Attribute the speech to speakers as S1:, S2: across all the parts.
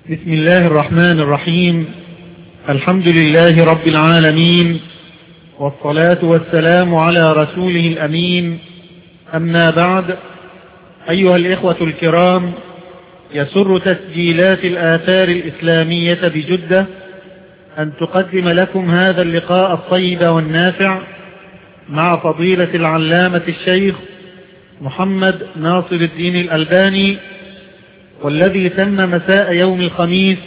S1: بسم الله الرحمن الرحيم. الحمد لله رب العالمين، والصلاة والسلام على رسوله الأمين. أما بعد، أيها الإخوة الكرام، يسر تسجيلات الآثار الإسلامية بجدة أن تقدم لكم هذا اللقاء الطيب والنافع مع فضيلة العلامة الشيخ محمد ناصر الدين الألباني، والذي تم مساء يوم الخميس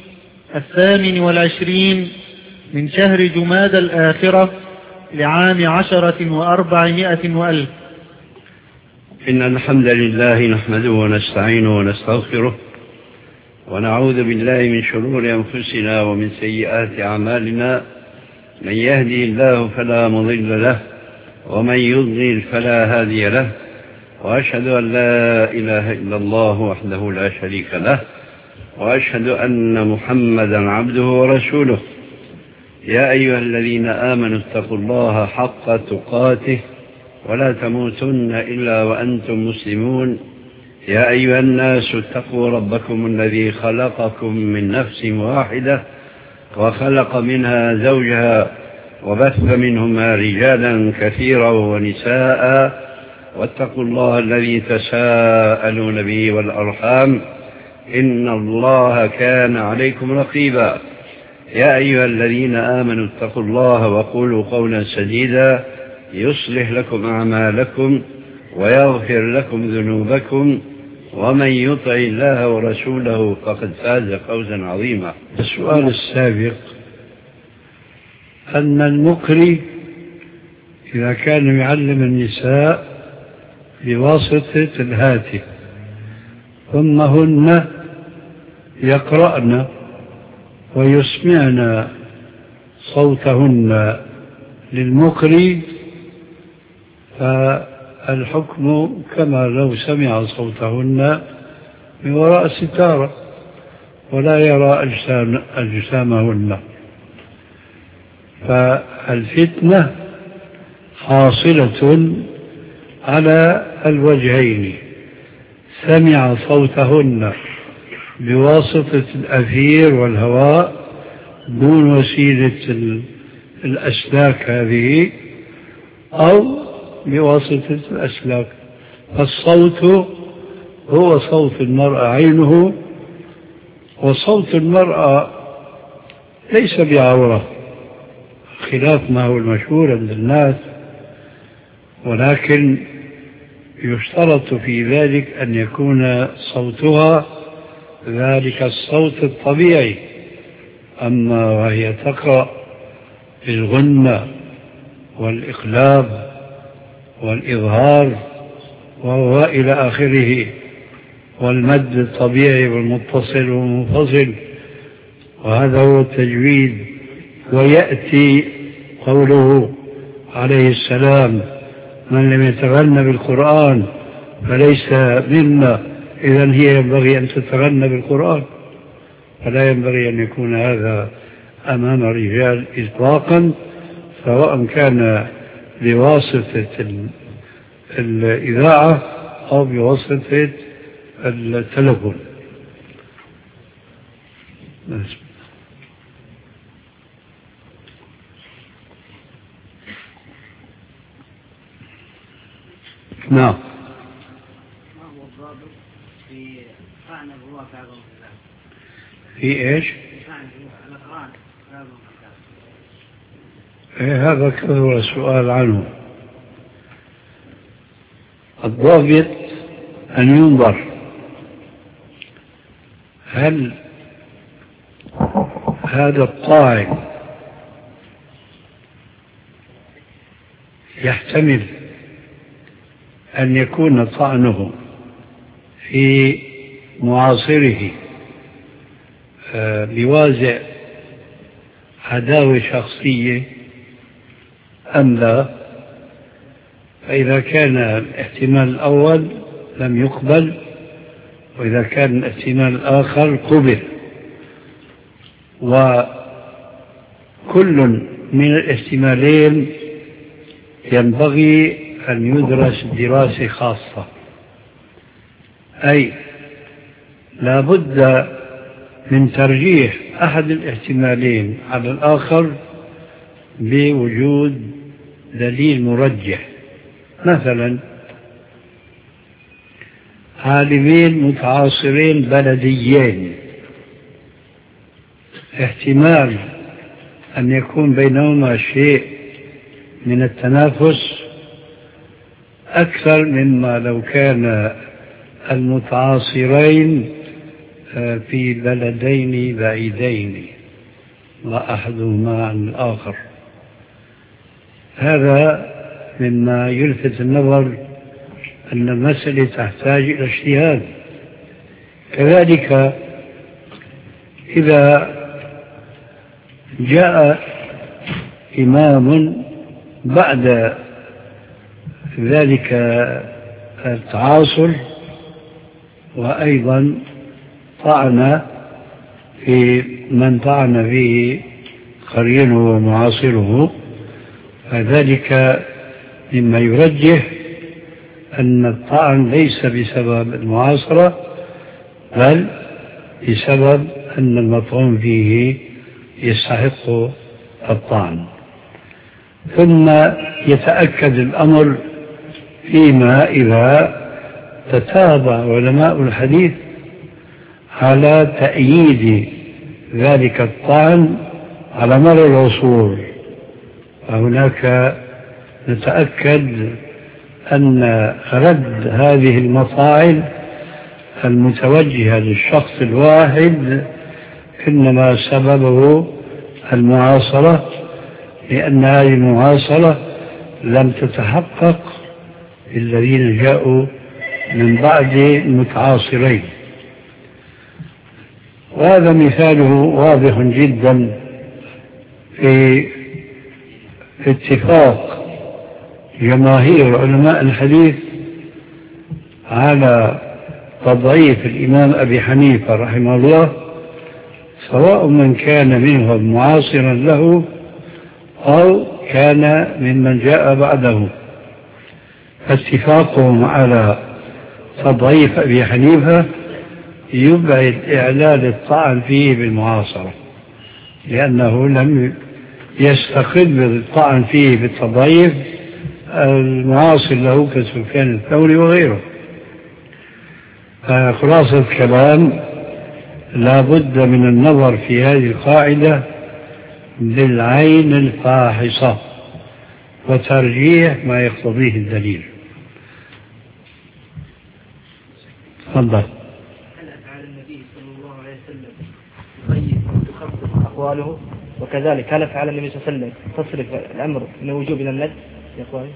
S1: 28 من شهر جماد الآخرة لعام 10,400
S2: إن الحمد لله نحمده ونستعينه ونستغفره، ونعوذ بالله من شرور أنفسنا ومن سيئات أعمالنا. من يهدي الله فلا مضل له، ومن يضلل فلا هادي له، وأشهد أن لا إله إلا الله وحده لا شريك له، وأشهد أن محمدا عبده ورسوله. يا أيها الذين آمنوا اتقوا الله حق تقاته ولا تموتن إلا وأنتم مسلمون. يا أيها الناس اتقوا ربكم الذي خلقكم من نفس واحدة، وخلق منها زوجها، وبث منهما رجالا كثيرا ونساء، واتقوا الله الذي تساءلون به والأرحام، إن الله كان عليكم رقيبا. يا أيها الذين آمنوا اتقوا الله وقولوا قولا سديدا يصلح لكم أعمالكم ويغفر لكم ذنوبكم، ومن يطع الله ورسوله فقد فاز فوزا عظيما.
S3: السؤال السابق أن المقري إذا كان يعلم النساء بواسطة الهاتف ثم هن يقرأن ويسمعن صوتهن للمقري، فالحكم كما لو سمع صوتهن من وراء ستارة ولا يرى أجسامهن. فالفتنة حاصلة على الوجهين: سمع صوتهن بواسطة الأثير والهواء دون وسيلة الأسلاك هذه، أو بواسطة الأسلاك. فالصوت هو صوت المرأة عينه، وصوت المرأة ليس بعورة خلاف ما هو المشهور عند الناس، ولكن يشترط في ذلك أن يكون صوتها ذلك الصوت الطبيعي. أما وهي تقرأ بالغنة والإقلاب والإظهار وهو إلى آخره، والمد الطبيعي والمتصل والمنفصل، وهذا هو التجويد. ويأتي قوله عليه السلام: من لم يتغنى بالقرآن فليس منا. إذن هي ينبغي أن تتغنى بالقرآن، فلا ينبغي أن يكون هذا أمام الرجال إطلاقا، سواء كان بواسطة الإذاعة أو بواسطة التلفون. نعم.
S4: ما هو الضابط في فعل الرواة بعضهم الكتاب؟
S3: في إيش؟
S4: فعل الأقران بعضهم الكتاب.
S3: هذا كثر السؤال عنه. الضابط أن ينظر هل هذا الطاعن يحتمل أن يكون طعنه في معاصره بوازع عداوة شخصية أم لا. فإذا كان الاحتمال الأول لم يقبل، وإذا كان الاحتمال الآخر قبل. وكل من الاحتمالين ينبغي أن يدرس دراسة خاصة، أي لا بد من ترجيح أحد الاحتمالين على الآخر بوجود دليل مرجح. مثلا عالمين متعاصرين بلديين، احتمال أن يكون بينهما شيء من التنافس أكثر مما لو كان المتعاصرين في بلدين بعيدين لا أحدهما عن الآخر. هذا مما يلفت النظر أن المسألة تحتاج إلى اجتهاد. كذلك إذا جاء إمام بعد ذلك التعاصر وأيضا طعن في من طعن فيه قرينه ومعاصره، فذلك مما يرجح أن الطعن ليس بسبب المعاصرة بل بسبب أن المطعون فيه يستحق الطعن. ثم يتأكد الأمر فيما إذا تتابع علماء الحديث على تأييد ذلك الطعن على مر العصور، فهناك نتأكد أن رد هذه المطاعن المتوجهة للشخص الواحد إنما سببه المعاصرة، لأن هذه المعاصرة لم تتحقق الذين جاءوا من بعد المتعاصرين. وهذا مثاله واضح جدا في اتفاق جماهير علماء الحديث على تضعيف الإمام أبي حنيفة رحمه الله، سواء من كان منهم معاصرا له أو كان ممن جاء بعده. فاتفاقهم على تضعيف أبي حنيفة يبعد إعلان الطعن فيه بالمعاصرة، لأنه لم يستقل بالطعن فيه بالتضعيف المعاصر له كسفيان الثوري وغيره. خلاصة الكلام لا بد من النظر في هذه القاعدة بالعين الفاحصة وترجيح ما يقتضيه الدليل. تفضل.
S5: هل أفعال النبي صلى الله عليه وسلم تقيد وتخصص أقواله؟ وكذلك هل أفعال النبي صلى الله عليه وسلم تصرف الأمر من الوجوب إلى الندب يا أخواني؟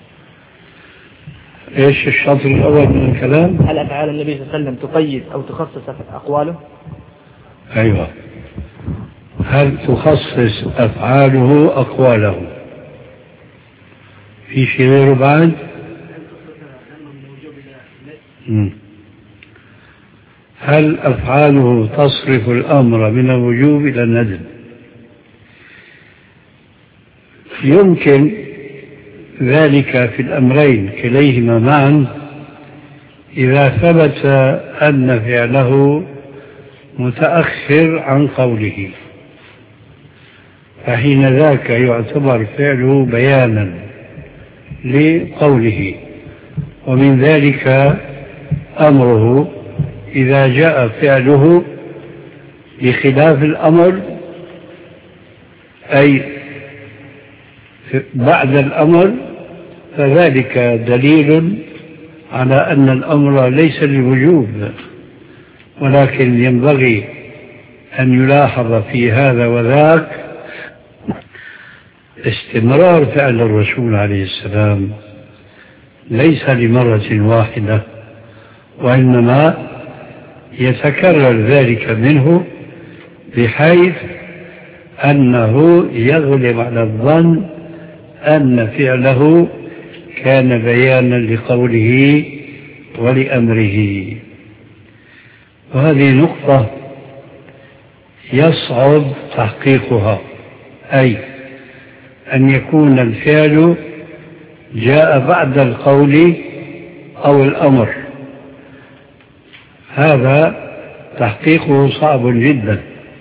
S3: إيش الشطر الأول من الكلام؟
S5: هل أفعال النبي صلى الله عليه وسلم تقيد أو تخصص أقواله؟
S3: أيوة. هل تخصص أفعاله أقواله؟ في شيء غيره بعد؟ هل أفعاله تصرف الأمر من الوجوب إلى الندب؟ يمكن ذلك في الأمرين كليهما معا إذا ثبت أن فعله متأخر عن قوله، فحين ذاك يعتبر فعله بيانا لقوله. ومن ذلك أمره إذا جاء فعله بخلاف الأمر، أي بعد الأمر، فذلك دليل على أن الأمر ليس للوجوب، ولكن ينبغي أن يلاحظ في هذا وذاك استمرار فعل الرسول عليه السلام ليس لمرة واحدة، وإنما يتكرر ذلك منه بحيث أنه يغلب على الظن أن فعله كان بيانا لقوله ولأمره. وهذه نقطة يصعب تحقيقها، أي أن يكون الفعل جاء بعد القول أو الأمر. هذا تحقيقه صعب جدا.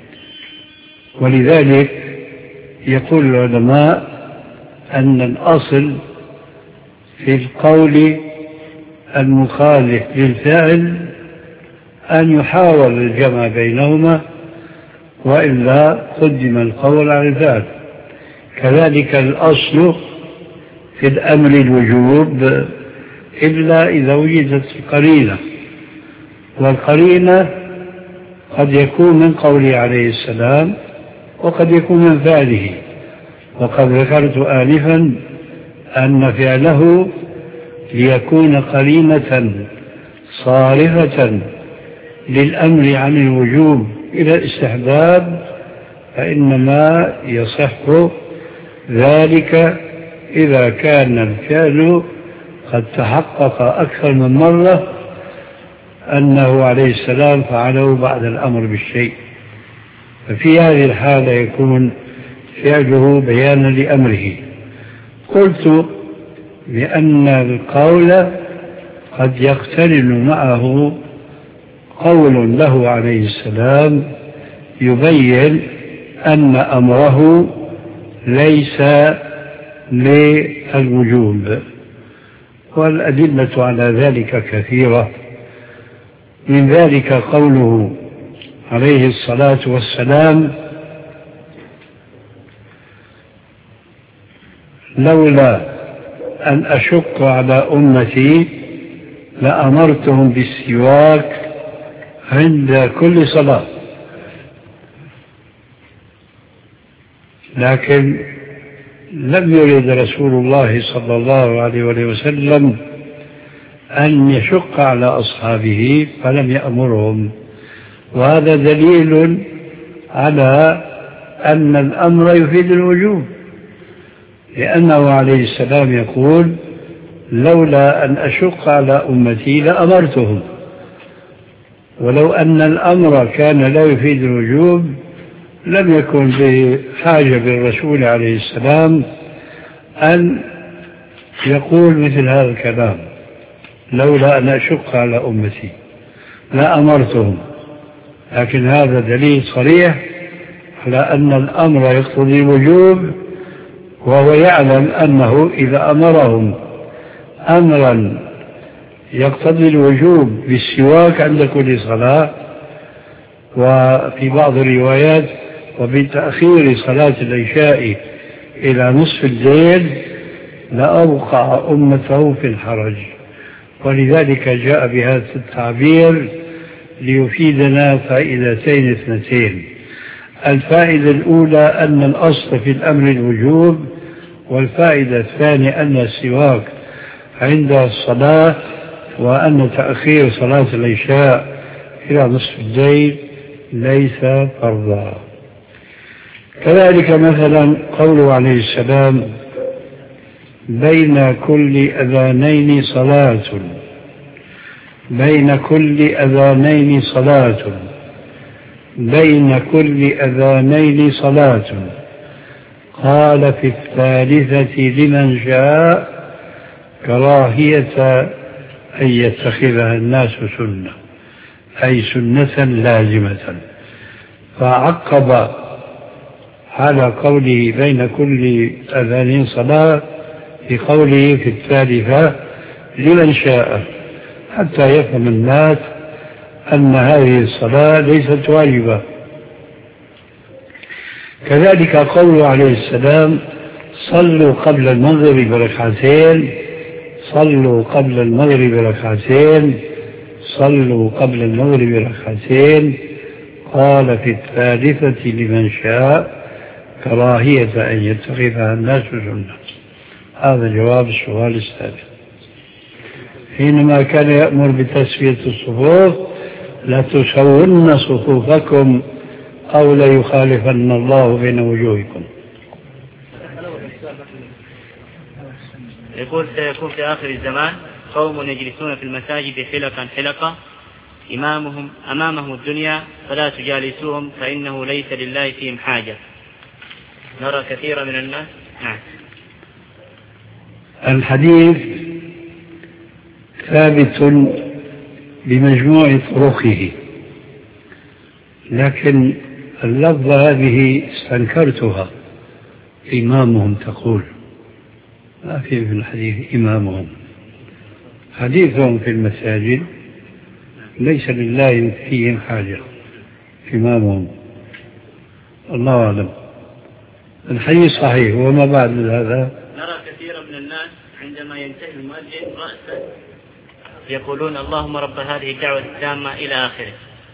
S3: ولذلك يقول العلماء أن الأصل في القول المخالف للفعل أن يحاول الجمع بينهما، وإلا قدم القول على الفعل. كذلك الأصل في الأمر الوجوب إلا إذا وجدت القرينة، والقرينة قد يكون من قوله عليه السلام وقد يكون من فعله. وقد ذكرت آنفا أن فعله ليكون قرينة صارفة للأمر عن الوجوب إلى الاستحباب، فإنما يصح ذلك إذا كان الفعل قد تحقق أكثر من مرة أنه عليه السلام فعله بعد الأمر بالشيء، ففي هذه الحالة يكون فعله بيانا لأمره. قلت بأن القول قد يقترن معه قول له عليه السلام يبين أن أمره ليس للوجوب، والأدلة على ذلك كثيرة. من ذلك قوله عليه الصلاة والسلام: لولا أن أشق على أمتي لأمرتهم بالسواك عند كل صلاة. لكن لم يرد رسول الله صلى الله عليه وسلم أن يشق على أصحابه فلم يأمرهم، وهذا دليل على أن الأمر يفيد الوجوب، لأنه عليه السلام يقول: لولا أن أشق على أمتي لأمرتهم. ولو أن الأمر كان لا يفيد الوجوب لم يكن بحاجة بالرسول عليه السلام أن يقول مثل هذا الكلام: لولا أن أشق على أمتي لأمرتهم. لكن هذا دليل صريح على أن الأمر يقتضي الوجوب، وهو يعلم أنه إذا أمرهم أمرا يقتضي الوجوب بالسواك عند كل صلاة، وفي بعض الروايات وبتأخير صلاة العشاء إلى نصف الليل، لأوقع أمته في الحرج. ولذلك جاء بهذا التعبير ليفيدنا فائدتين اثنتين. الفائدة الأولى أن الأصل في الأمر الوجوب، والفائدة الثانية أن السواك عند الصلاة، وأن تأخير صلاة العشاء إلى نصف الليل ليس فرضا. كذلك مثلا قوله عليه السلام: بين كل أذانين صلاة، بين كل أذانين صلاة، بين كل أذانين صلاة. قال في الثالثة لمن شاء كراهية أن يتخذها الناس سنة، أي سنة لازمة. فعقب على قوله بين كل أذانين صلاة بقوله في الثالثة لمن شاء، حتى يفهم الناس أن هذه الصلاة ليست واجبة. كذلك قوله عليه السلام: صلوا قبل المغرب بركعتين، صلوا قبل المغرب ركعتين، صلوا قبل المغرب ركعتين. قال في الثالثة لمن شاء كراهية أن يتخذها الناس سنة. هذا جواب السؤال السابق. حينما كان يأمر بتسوية الصفوف: لا تسون صفوفكم أو لا يخالفن الله بين وجوهكم.
S5: يقول: سيكون في آخر الزمان قوم يجلسون في المساجد حلقا حلقة أمامهم الدنيا فلا تجالسوهم فإنه ليس لله فيهم حاجة. نرى كثيرا من الناس. نعم.
S3: الحديث ثابت بمجموع طرقه، لكن اللفظة هذه استنكرتها. إمامهم تقول، ما في الحديث إمامهم. حديثهم في المساجد ليس لله فيهم حاجة. إمامهم الله أعلم. الحديث صحيح. وما بعد هذا
S5: نرى كثيرا من الناس عندما ينتهي المؤذن رأسا يقولون اللهم رب هذه الدعوة التامة إلى آخره،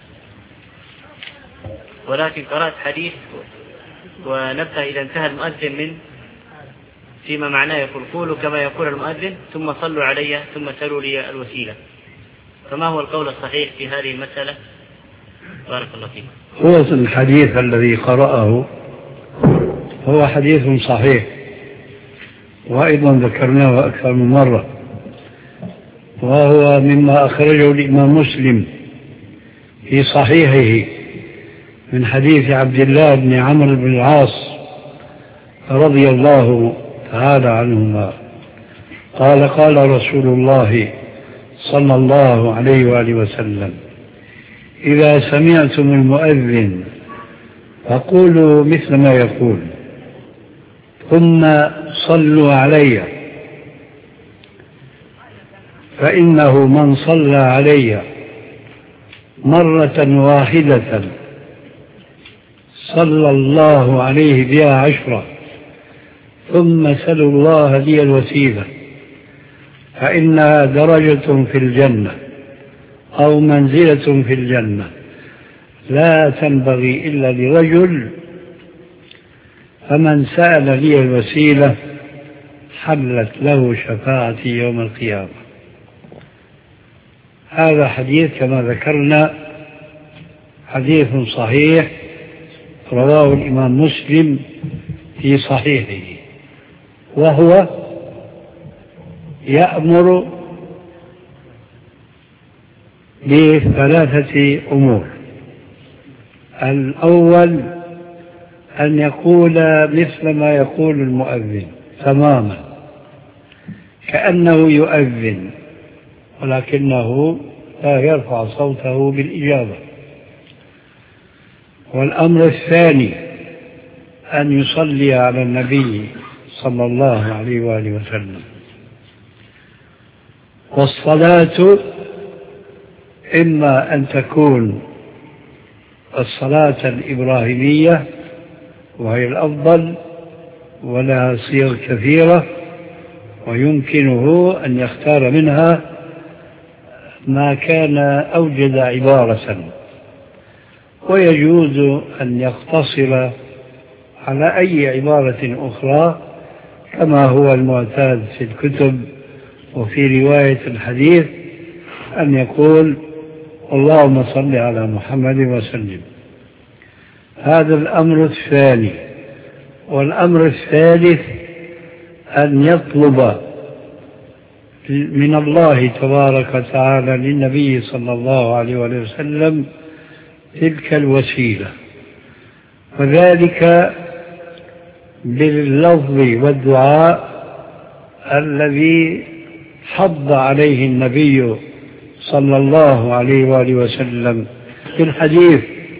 S5: ولكن قرأت حديث ونبدأ إذا انتهى المؤذن من فيما معناه يقول قولوا كما يقول المؤذن ثم صلوا علي ثم سلوا لي الوسيلة. فما هو القول الصحيح في هذه المسألة؟ بارك الله فيك.
S3: هو الحديث الذي قرأه هو حديث صحيح، وأيضا ذكرناه أكثر من مرة، وهو مما أخرجه الإمام مسلم في صحيحه من حديث عبد الله بن عمرو بن العاص رضي الله تعالى عنهما قال قال رسول الله صلى الله عليه وآله وسلم: إذا سمعتم المؤذن فقولوا مثل ما يقول ثم صلوا علي، فإنه من صلى علي مرة واحدة صلى الله عليه بها 10، ثم سلوا الله لي الوسيلة فإنها درجة في الجنة أو منزلة في الجنة لا تنبغي إلا لرجل، فمن سأل لي الوسيلة حلت له شفاعتي يوم القيامة. هذا حديث كما ذكرنا حديث صحيح رواه الإمام مسلم في صحيحه، وهو يأمر بثلاثة أمور. الأول أن يقول مثل ما يقول المؤذن تماما كأنه يؤذن، ولكنه لا يرفع صوته بالإجابة. والأمر الثاني أن يصلي على النبي صلى الله عليه وآله وسلم. والصلاة إما أن تكون الصلاة الإبراهيمية وهي الأفضل ولها صيغ كثيرة، ويمكنه أن يختار منها ما كان أوجد عبارة، ويجوز أن يقتصر على أي عبارة أخرى كما هو المعتاد في الكتب وفي رواية الحديث، أن يقول اللهم صل على محمد وسلم. هذا الأمر الثاني. والأمر الثالث أن يطلب من الله تبارك وتعالى للنبي صلى الله عليه وسلم تلك الوسيلة، وذلك باللفظ والدعاء الذي حض عليه النبي صلى الله عليه وآله وسلم في الحديث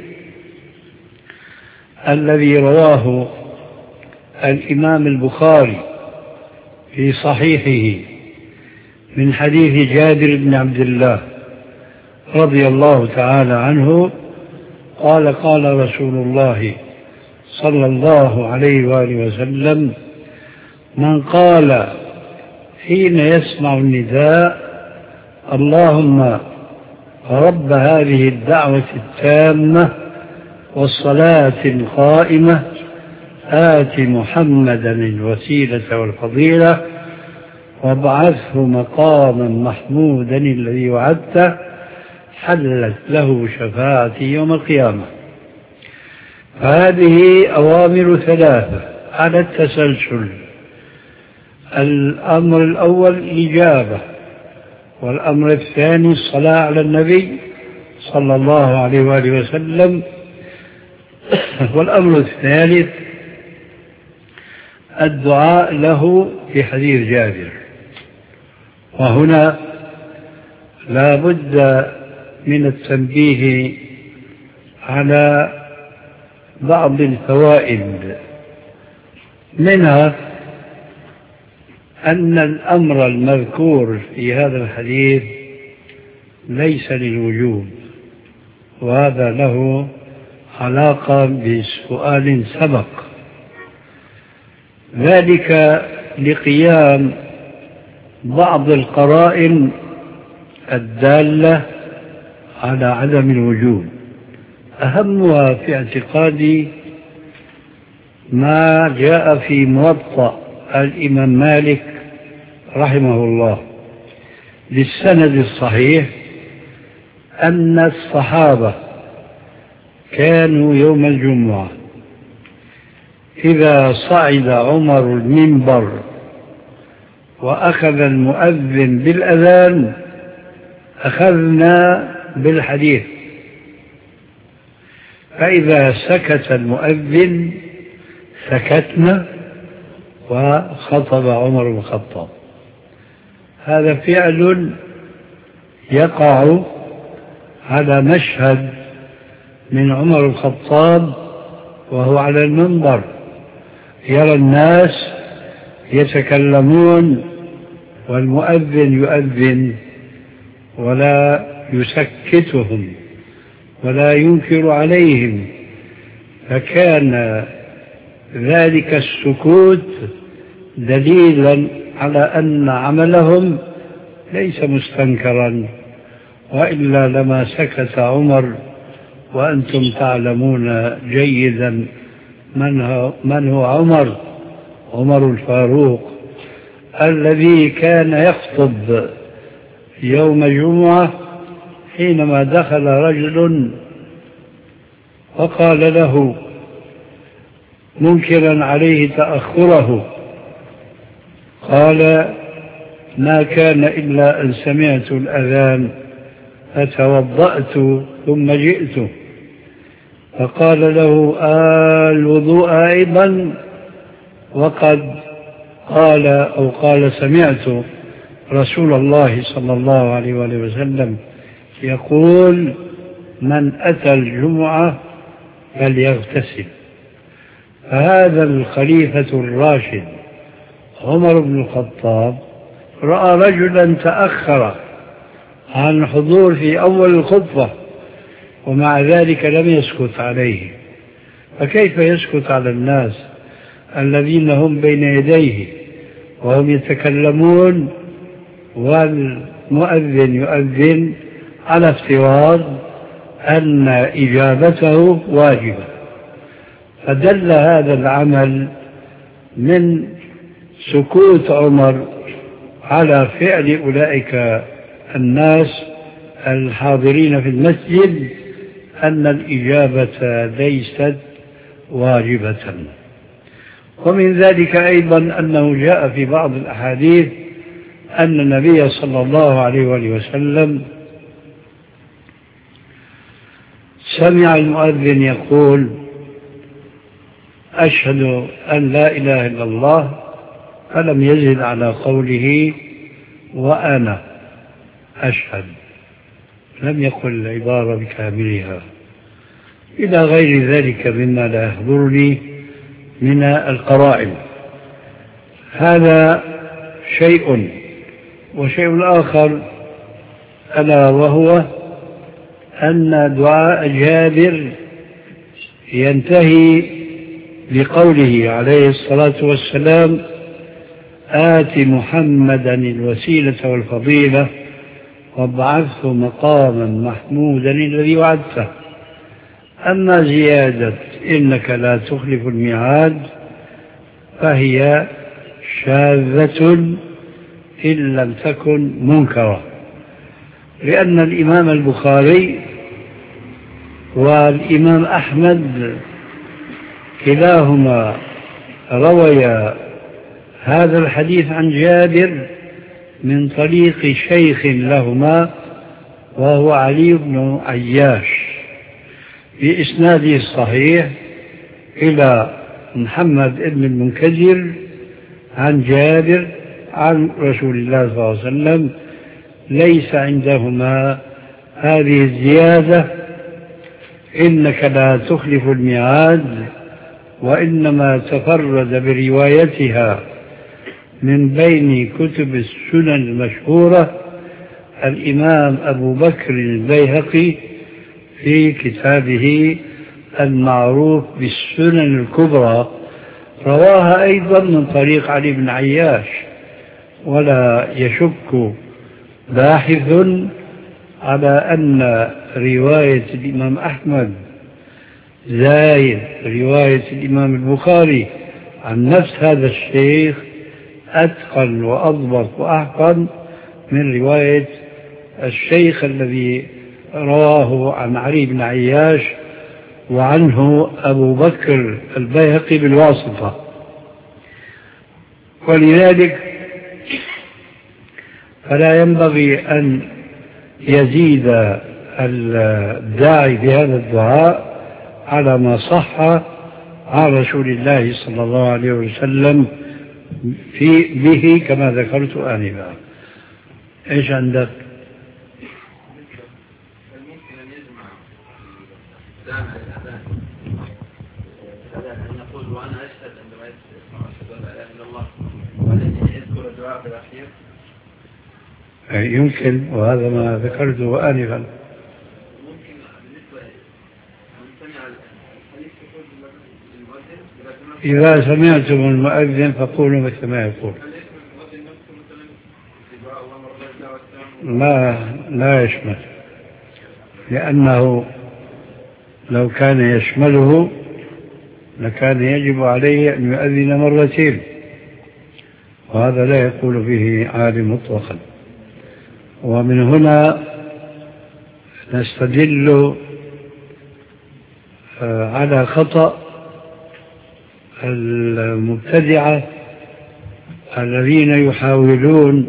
S3: الذي رواه الإمام البخاري في صحيحه من حديث جابر بن عبد الله رضي الله تعالى عنه قال قال رسول الله صلى الله عليه وآله وسلم: من قال حين يسمع النداء اللهم رب هذه الدعوة التامة والصلاة القائمة آت محمدا الوسيلة والفضيلة وابعثه مقاما محمودا الذي وعدته، حلت له شفاعتي يوم القيامة. هذه أوامر ثلاثة على التسلسل. الأمر الأول الإجابة، والأمر الثاني الصلاة على النبي صلى الله عليه وآله وسلم، والأمر الثالث الدعاء له في حديث جابر. وهنا لا بد من التنبيه على بعض الفوائد، منها أن الأمر المذكور في هذا الحديث ليس للوجوب، وهذا له علاقة بسؤال سبق، ذلك لقيام بعض القرائن الدالة على عدم الوجوب. أهمها في اعتقادي ما جاء في موطأ الإمام مالك رحمه الله بالسند الصحيح أن الصحابة كانوا يوم الجمعة إذا صعد عمر المنبر وأخذ المؤذن بالأذان أخذنا بالحديث، فإذا سكت المؤذن سكتنا وخطب عمر بن الخطاب. هذا فعل يقع على مشهد من عمر بن الخطاب وهو على المنبر يرى الناس يتكلمون والمؤذن يؤذن ولا يسكتهم ولا ينكر عليهم، فكان ذلك السكوت دليلا على أن عملهم ليس مستنكرا، وإلا لما سكت عمر، وأنتم تعلمون جيدا من هو عمر الفاروق الذي كان يخطب يوم الجمعة حينما دخل رجل وقال له منكرا عليه تأخره، قال ما كان إلا أن سمعت الأذان فتوضأت ثم جئت، فقال له الوضوء أيضا، وقد قال سمعت رسول الله صلى الله عليه وآله وسلم يقول من أتى الجمعة فليغتسل. فهذا الخليفة الراشد عمر بن الخطاب رأى رجلا تأخر عن الحضور في أول الخطبة ومع ذلك لم يسكت عليه، فكيف يسكت على الناس الذين هم بين يديه وهم يتكلمون والمؤذن يؤذن على افتراض أن إجابته واجبة؟ فدل هذا العمل من سكوت عمر على فعل أولئك الناس الحاضرين في المسجد أن الإجابة ليست واجبة. ومن ذلك أيضا أنه جاء في بعض الأحاديث أن النبي صلى الله عليه وسلم سمع المؤذن يقول أشهد أن لا إله إلا الله، فلم يزد على قوله وأنا أشهد، لم يقل العبارة بكاملها، إلى غير ذلك مما لا يحضرني من القرائن. هذا شيء. وشيء آخر ألا وهو أن دعاء جابر ينتهي بقوله عليه الصلاة والسلام آت محمدا الوسيلة والفضيلة وابعثه مقاما محمودا الذي وعدته. أما زيادة إنك لا تخلف الميعاد فهي شاذة إن لم تكن منكرة، لأن الإمام البخاري والإمام أحمد كلاهما رويا هذا الحديث عن جابر من طريق شيخ لهما وهو علي بن عياش بإسناده الصحيح إلى محمد بن المنكدر عن جابر عن رسول الله صلى الله عليه وسلم. ليس عندهما هذه الزيادة إنك لا تخلف الميعاد، وإنما تفرد بروايتها من بين كتب السنن المشهورة الإمام أبو بكر البيهقي في كتابه المعروف بالسنن الكبرى، رواها أيضا من طريق علي بن عياش. ولا يشك باحث على أن رواية الإمام أحمد زايد رواية الإمام البخاري عن نفس هذا الشيخ أتقن وأضبط وأحقن من رواية الشيخ الذي رواه عن علي بن عياش وعنه أبو بكر البيهقي بالواسطة. ولذلك فلا ينبغي أن يزيد الداعي بهذا الدعاء على ما صح عن رسول الله صلى الله عليه وسلم به كما ذكرت آنفا. إيش عندك؟
S6: ممكن أن يجمع جامع الأذان أن يقول وأنا أشهد عندما يسمع أشهد أن لا إله إلا الله وبعدين يذكر الدعاء في الأخير؟
S3: يمكن، وهذا ما ذكرته آنفا.
S6: ممكن بالنسبة لمن سمع الحديث يقول للمؤذن
S3: إذا سمعتم المؤذن فقولوا مثل ما يقول. لا يشمل، لأنه لو كان يشمله لكان يجب عليه أن يؤذن مرتين، وهذا لا يقول به عالم مطلقا. ومن هنا نستدل على خطأ المبتدعة الذين يحاولون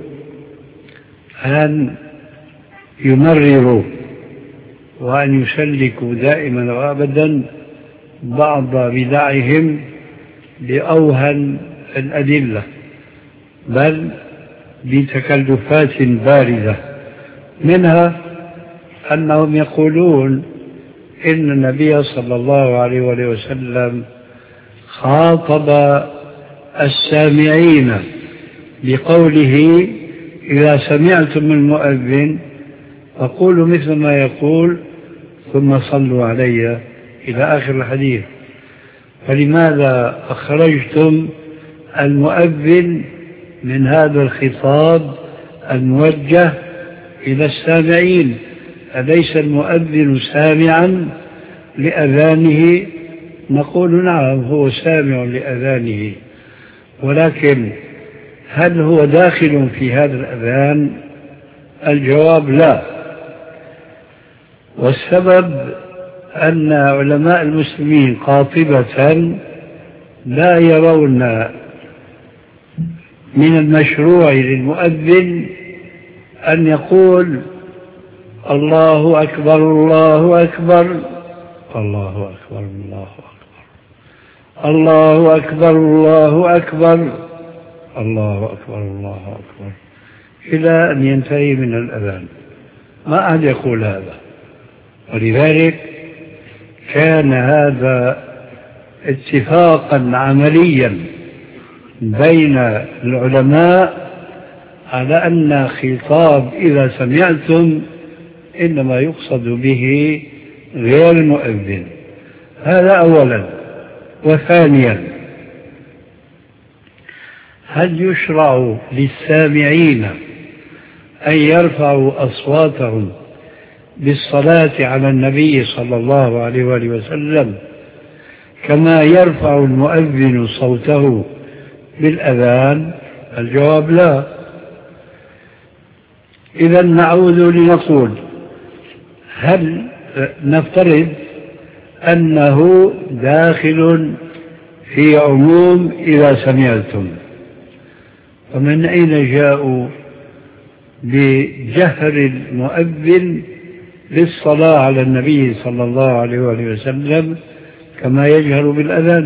S3: أن يمرروا وأن يسلكوا دائما وأبدا بعض بدعهم بأوهن الأدلة، بل بتكلفات باردة. منها أنهم يقولون إن النبي صلى الله عليه وسلم خاطب السامعين بقوله إذا سمعتم المؤذن فقولوا مثل ما يقول ثم صلوا علي إلى آخر الحديث. فلماذا أخرجتم المؤذن من هذا الخطاب الموجه إلى السامعين؟ أليس المؤذن سامعا لأذانه؟ نقول نعم، هو سامع لأذانه، ولكن هل هو داخل في هذا الأذان؟ الجواب لا. والسبب أن علماء المسلمين قاطبة لا يرون من المشروع للمؤذن أن يقول الله أكبر الله أكبر الله أكبر الله أكبر الله أكبر الله أكبر الله أكبر الله أكبر إلى أن ينتهي من الأذان. ما أحد يقول هذا. ولذلك كان هذا اتفاقا عمليا بين العلماء على أن خطاب إذا سمعتم إنما يقصد به غير المؤذن. هذا أولا. وثانيا، هل يشرع للسامعين أن يرفعوا أصواتهم بالصلاة على النبي صلى الله عليه وسلم كما يرفع المؤذن صوته بالأذان؟ الجواب لا. إذا نعود لنقول هل نفترض أنه داخل في عموم إذا سمعتم، ومن أين جاءوا بجهر المؤذن للصلاة على النبي صلى الله عليه وسلم كما يجهر بالأذان؟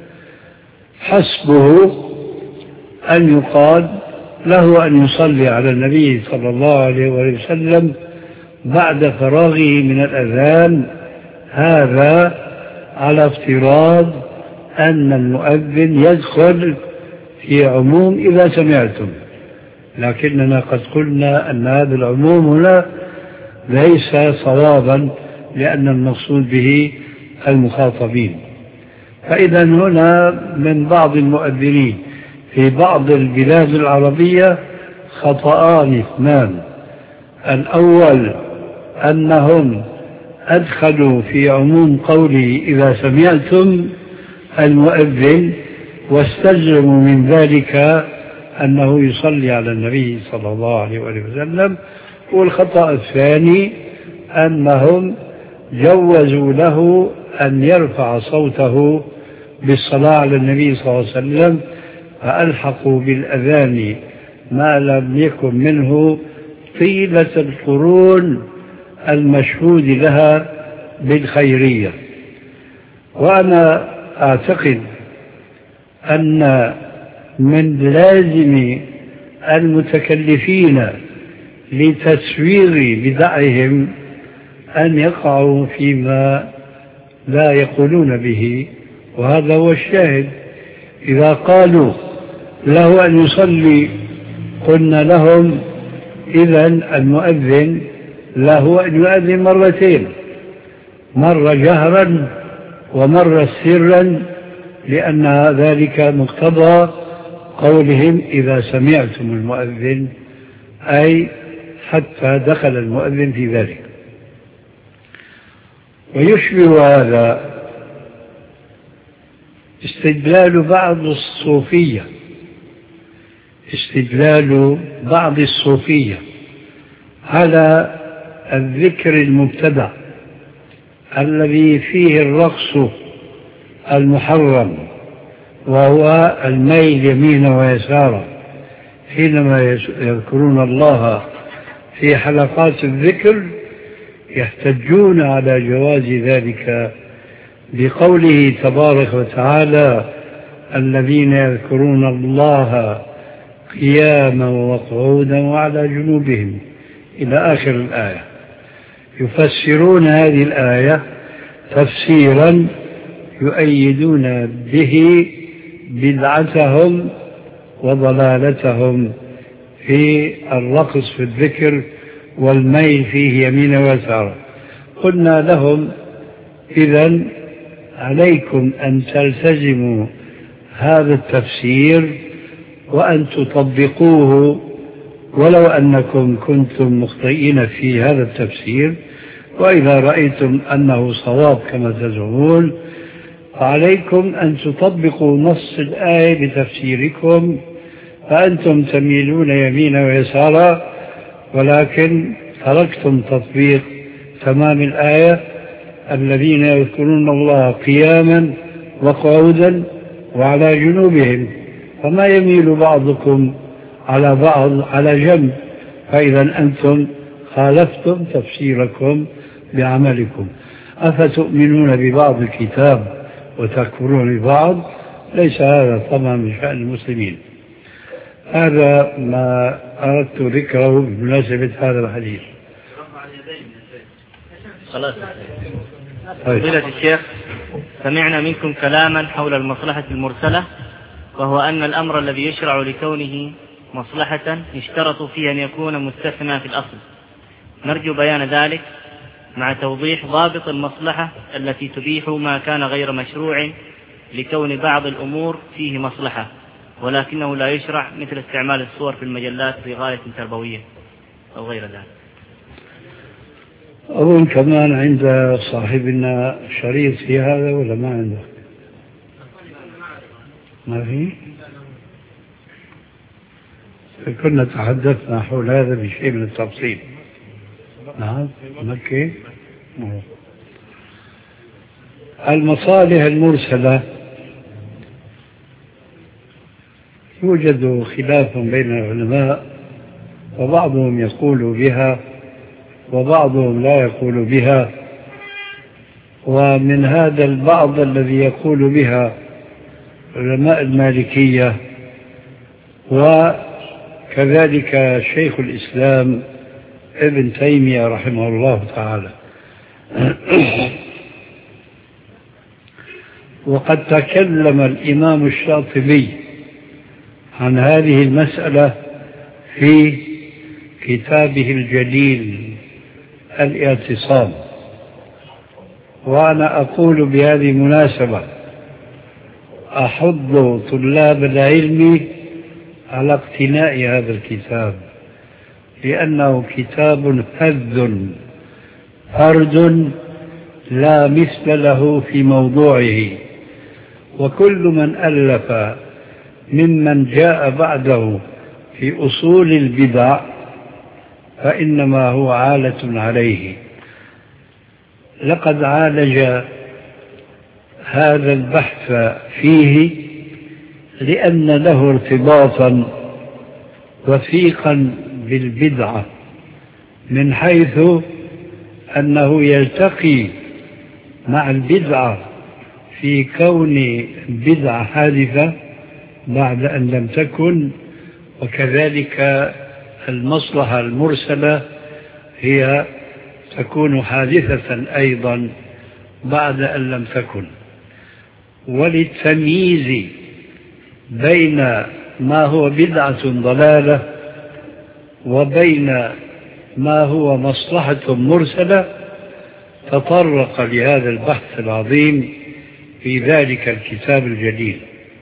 S3: حسبه أن يقال له أن يصلي على النبي صلى الله عليه وسلم بعد فراغه من الأذان هذا على افتراض أن المؤذن يدخل في عموم إذا سمعتم، لكننا قد قلنا أن هذا العموم ليس صوابا، لأن المقصود به المخاطبين. فإذا هنا من بعض المؤذنين في بعض البلاد العربية خطأان اثنان. الأول أنهم أدخلوا في عموم قوله إذا سمعتم المؤذن واستلزموا من ذلك أنه يصلي على النبي صلى الله عليه وسلم. والخطأ الثاني أنهم جوزوا له أن يرفع صوته بالصلاة على النبي صلى الله عليه وسلم، فألحقوا بالأذان ما لم يكن منه طيلة القرون المشهود لها بالخيرية. وأنا أعتقد أن من لازم المتكلفين لتسوير بدعهم أن يقعوا فيما لا يقولون به، وهذا هو الشاهد. إذا قالوا له أن يصلي قلنا لهم إذن المؤذن له أن يؤذن مرتين، مرة جهرا ومرة سرا، لأن ذلك مقتضى قولهم إذا سمعتم المؤذن، أي حتى دخل المؤذن في ذلك. ويشبه هذا استدلال بعض الصوفية على الذكر المبتدع الذي فيه الرقص المحرم، وهو الميل يمينا ويسارا حينما يذكرون الله في حلقات الذكر، يحتجون على جواز ذلك بقوله تبارك وتعالى الذين يذكرون الله قياما وقعودا وعلى جنوبهم إلى آخر الآية. يفسرون هذه الآية تفسيرا يؤيدون به بدعتهم وضلالتهم في الرقص في الذكر والميل فيه يمينا ويسارا. قلنا لهم إذن عليكم أن تلتزموا هذا التفسير وأن تطبقوه، ولو أنكم كنتم مخطئين في هذا التفسير. وإذا رأيتم أنه صواب كما تزعمون فعليكم أن تطبقوا نص الآية بتفسيركم، فأنتم تميلون يمينا ويسارا، ولكن تركتم تطبيق تمام الآية الذين يذكرون الله قياما وقعودا وعلى جنوبهم، فما يميل بعضكم على بعض على جنب. فإذا أنتم خالفتم تفسيركم بعملكم. أفتؤمنون ببعض الكتاب وتكفرون ببعض؟ ليس هذا طبعا من شأن المسلمين. هذا ما أردت ذكره بمناسبة هذا الحديث.
S5: خلاص. فضيلة الشيخ، سمعنا منكم كلاما حول المصلحة المرسلة، وهو أن الأمر الذي يشرع لكونه مصلحة يشترط فيه أن يكون مستثنى في الأصل. نرجو بيان ذلك مع توضيح ضابط المصلحة التي تبيح ما كان غير مشروع لكون بعض الأمور فيه مصلحة ولكنه لا يشرع، مثل استعمال الصور في المجلات بغاية تربوية أو غير ذلك.
S3: أظن كمان عند صاحبنا شريط في هذا ولا ما عنده؟ ما في؟ كنا تحدثنا حول هذا بشيء من التفصيل. نعم مكي. المصالح المرسلة يوجد خلاف بين العلماء، وبعضهم يقول بها وبعضهم لا يقول بها. ومن هذا البعض الذي يقول بها علماء المالكية وكذلك شيخ الإسلام ابن تيمية رحمه الله تعالى. وقد تكلم الإمام الشاطبي عن هذه المسألة في كتابه الجليل الاعتصام. وأنا أقول بهذه المناسبة أحض طلاب العلم على اقتناء هذا الكتاب، لأنه كتاب هذ فرد لا مثل له في موضوعه، وكل من ألف ممن جاء بعده في أصول البدع فإنما هو عالة عليه. لقد عالج هذا البحث فيه لأن له ارتباطا وثيقا بالبدعة، من حيث أنه يلتقي مع البدعة في كون بدعة حادثة بعد أن لم تكن، وكذلك المصلحة المرسلة هي تكون حادثة أيضا بعد أن لم تكن. وللتمييز بين ما هو بدعة ضلالة وبين ما هو مصلحة مرسلة تطرق لهذا البحث العظيم في ذلك الكتاب الجليل.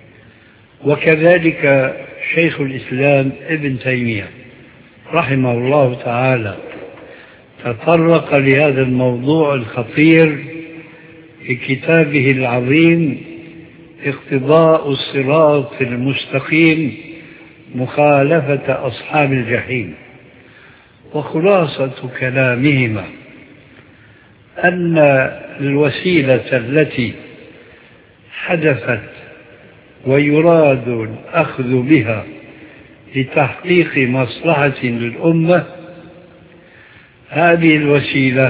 S3: وكذلك شيخ الإسلام ابن تيمية رحمه الله تعالى تطرق لهذا الموضوع الخطير في كتابه العظيم اقتضاء الصراط المستقيم مخالفة أصحاب الجحيم. وخلاصة كلامهما أن الوسيلة التي حدثت ويراد الأخذ بها لتحقيق مصلحة للأمة، هذه الوسيلة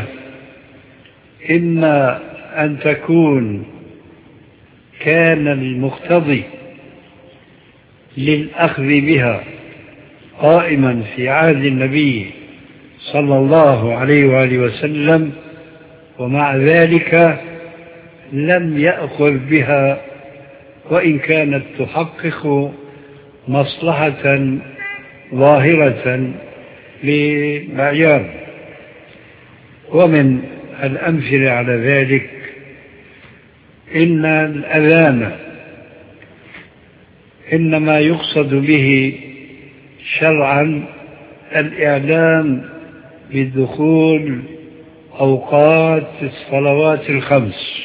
S3: إما أن تكون كان المقتضي للأخذ بها قائما في عهد النبي صلى الله عليه وآله وسلم، ومع ذلك لم يأخذ بها وإن كانت تحقق مصلحة ظاهرة لمعيار. ومن الأمثلة على ذلك إن الأذان إنما يقصد به شرعا الإعلام بدخول أوقات الصلوات الخمس،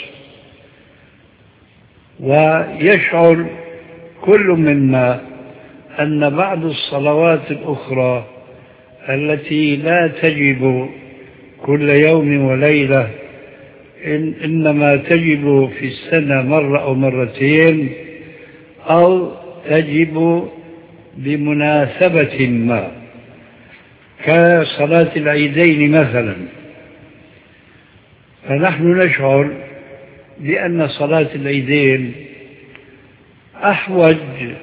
S3: ويشعر كل منا أن بعض الصلوات الأخرى التي لا تجب كل يوم وليلة إنما تجب في السنة مرة أو مرتين، أو تجب بمناسبة ما كصلاة العيدين مثلا، فنحن نشعر بأن صلاة العيدين أحوج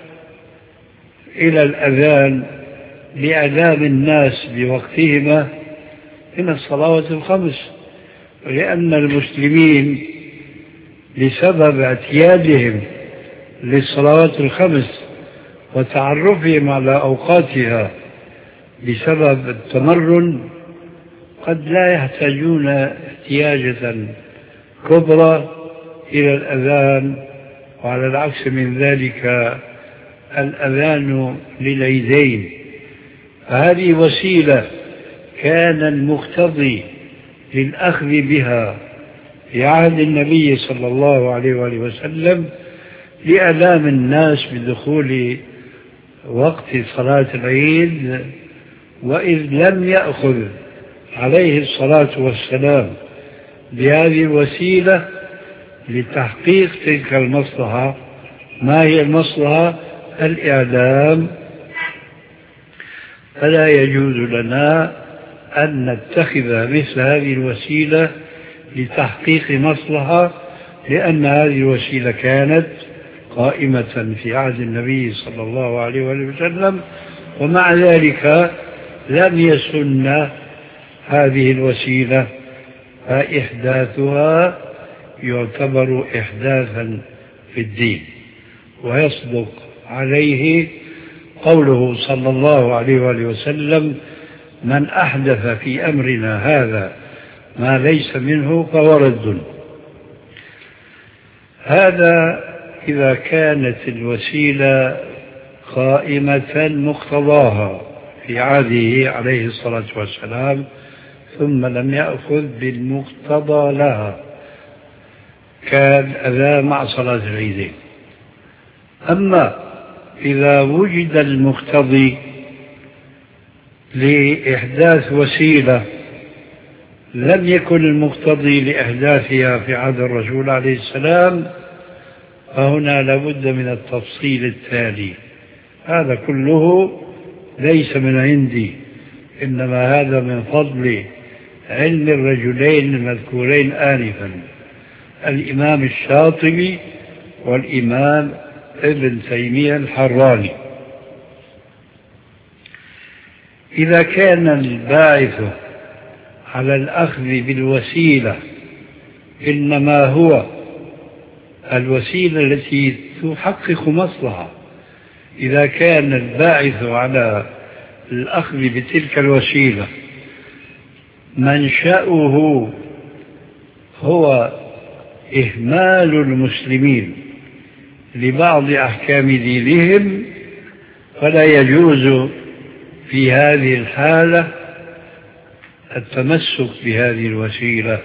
S3: إلى الأذان لإعلام الناس بوقتهما من الصلوات الخمس، لأن المسلمين بسبب اعتيادهم للصلوات الخمس وتعرفهم على أوقاتها بسبب التمرن قد لا يحتاجون احتياجا كبرى إلى الأذان، وعلى العكس من ذلك الأذان للعيدين. فهذه وسيلة كان المقتضي للأخذ بها في عهد النبي صلى الله عليه وآله وسلم لإعلام الناس بدخول وقت صلاة العيد، وإذ لم يأخذ عليه الصلاة والسلام بهذه الوسيلة لتحقيق تلك المصلحة. ما هي المصلحة؟ الإعلام. فلا يجوز لنا أن نتخذ مثل هذه الوسيلة لتحقيق مصلحة، لأن هذه الوسيلة كانت قائمة في عهد النبي صلى الله عليه وسلم، ومع ذلك لم يسن هذه الوسيلة، فإحداثها يعتبر إحداثا في الدين، ويصدق عليه قوله صلى الله عليه وآله وسلم: من أحدث في أمرنا هذا ما ليس منه فهو رد. هذا إذا كانت الوسيلة قائمة مقتضاها في عهده عليه الصلاة والسلام، ثم لم يأخذ بالمقتضى لها كالأذان مع صلاة العيدين. أما إذا وجد المقتضي لإحداث وسيلة لم يكن المقتضي لإحداثها في عهد الرسول عليه السلام، فهنا لابد من التفصيل التالي. هذا كله ليس من عندي، إنما هذا من فضل علم الرجلين المذكورين آنفا، الإمام الشاطبي والإمام ابن تيمية الحراني. إذا كان الباعث على الأخذ بالوسيلة إنما هو الوسيلة التي تحقق مصلحة، إذا كان الباعث على الأخذ بتلك الوسيلة منشأه هو إهمال المسلمين لبعض أحكام دينهم، فلا يجوز في هذه الحالة التمسك بهذه الوسيلة،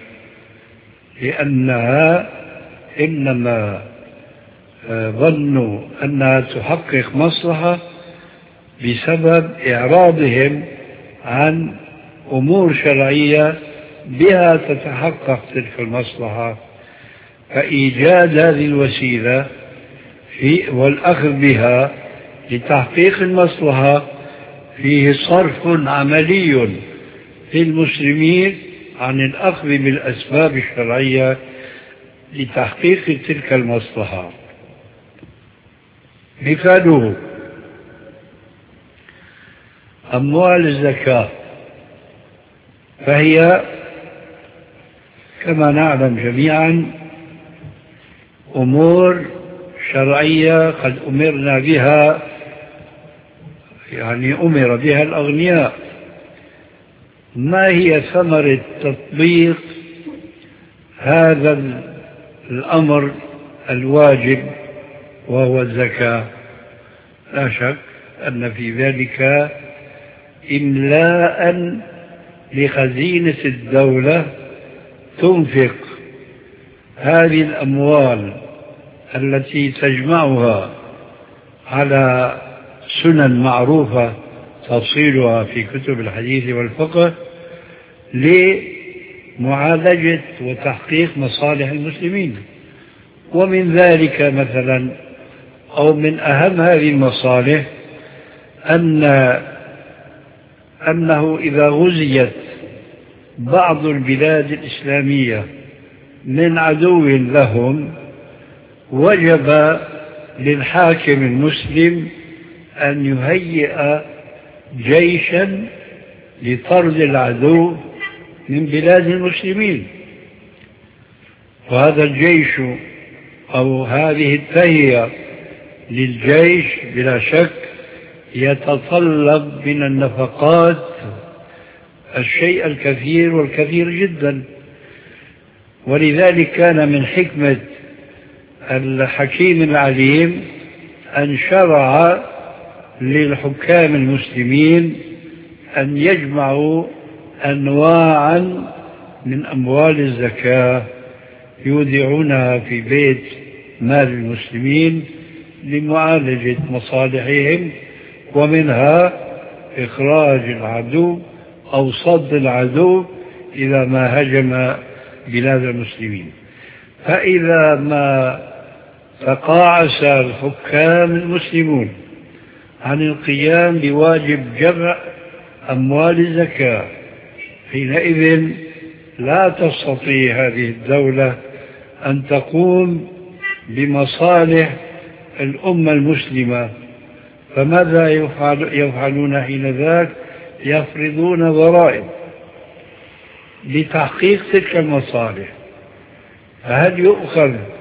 S3: لأنها إنما ظنوا أنها تحقق مصلحة بسبب إعراضهم عن أمور شرعية بها تتحقق تلك المصلحة. فإيجاد هذه الوسيلة والأخذ بها لتحقيق المصلحة فيه صرف عملي في المسلمين عن الأخذ بالأسباب الشرعية لتحقيق تلك المصلحة. مثاله أموال الزكاة، فهي كما نعلم جميعا أمور شرعية قد أمرنا بها، يعني أمر بها الأغنياء. ما هي ثمرة تطبيق هذا الأمر الواجب وهو الزكاة؟ لا شك أن في ذلك إملاء لخزينة الدولة تنفق هذه الأموال التي تجمعها على سنن معروفة تفصيلها في كتب الحديث والفقه لمعالجة وتحقيق مصالح المسلمين. ومن ذلك مثلا أو من أهم هذه المصالح أنه إذا غزيت بعض البلاد الإسلامية من عدو لهم وجب للحاكم المسلم أن يهيئ جيشا لطرد العدو من بلاد المسلمين. وهذا الجيش أو هذه التهيئة للجيش بلا شك يتطلب من النفقات الشيء الكثير والكثير جدا. ولذلك كان من حكمة الحكيم العليم أن شرع للحكام المسلمين أن يجمعوا أنواعا من أموال الزكاة يودعونها في بيت مال المسلمين لمعالجة مصالحهم، ومنها إخراج العدو أو صد العدو إذا ما هجم بلاد المسلمين. فإذا ما تقاعس الحكام المسلمون عن القيام بواجب جمع أموال الزكاة، حينئذ لا تستطيع هذه الدولة أن تقوم بمصالح الأمة المسلمة. فماذا يفعلون حين ذاك؟ يفرضون ضرائب لتحقيق تلك المصالح. فهل يؤخذ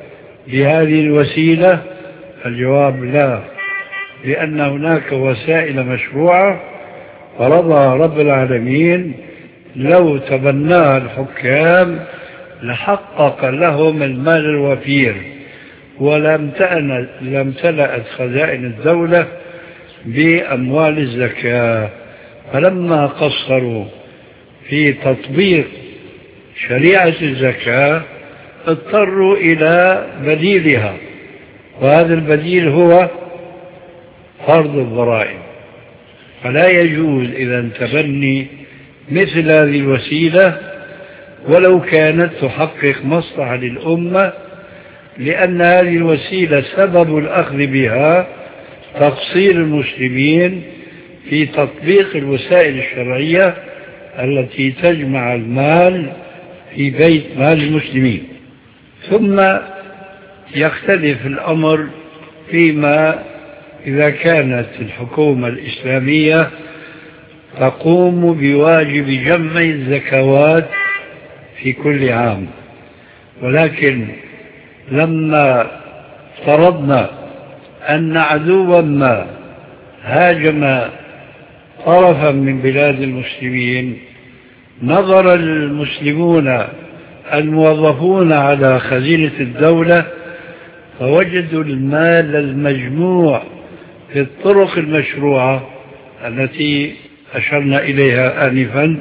S3: بهذه الوسيلة؟ الجواب لا، لأن هناك وسائل مشروعة فرضها رب العالمين لو تبناها الحكام لحقق لهم المال الوفير، ولم تلأت خزائن الدولة بأموال الزكاة. فلما قصروا في تطبيق شريعة الزكاة اضطروا إلى بديلها، وهذا البديل هو فرض الضرائب. فلا يجوز إذا تبني مثل هذه الوسيلة ولو كانت تحقق مصلحة للأمة، لأن هذه الوسيلة سبب الأخذ بها تقصير المسلمين في تطبيق الوسائل الشرعية التي تجمع المال في بيت مال المسلمين. ثم يختلف الأمر فيما إذا كانت الحكومة الإسلامية تقوم بواجب جمع الزكوات في كل عام، ولكن لما افترضنا أن عدوا ما هاجم طرفا من بلاد المسلمين، نظر المسلمون الموظفون على خزينة الدولة فوجدوا المال المجموع في الطرق المشروعة التي أشرنا إليها آنفا،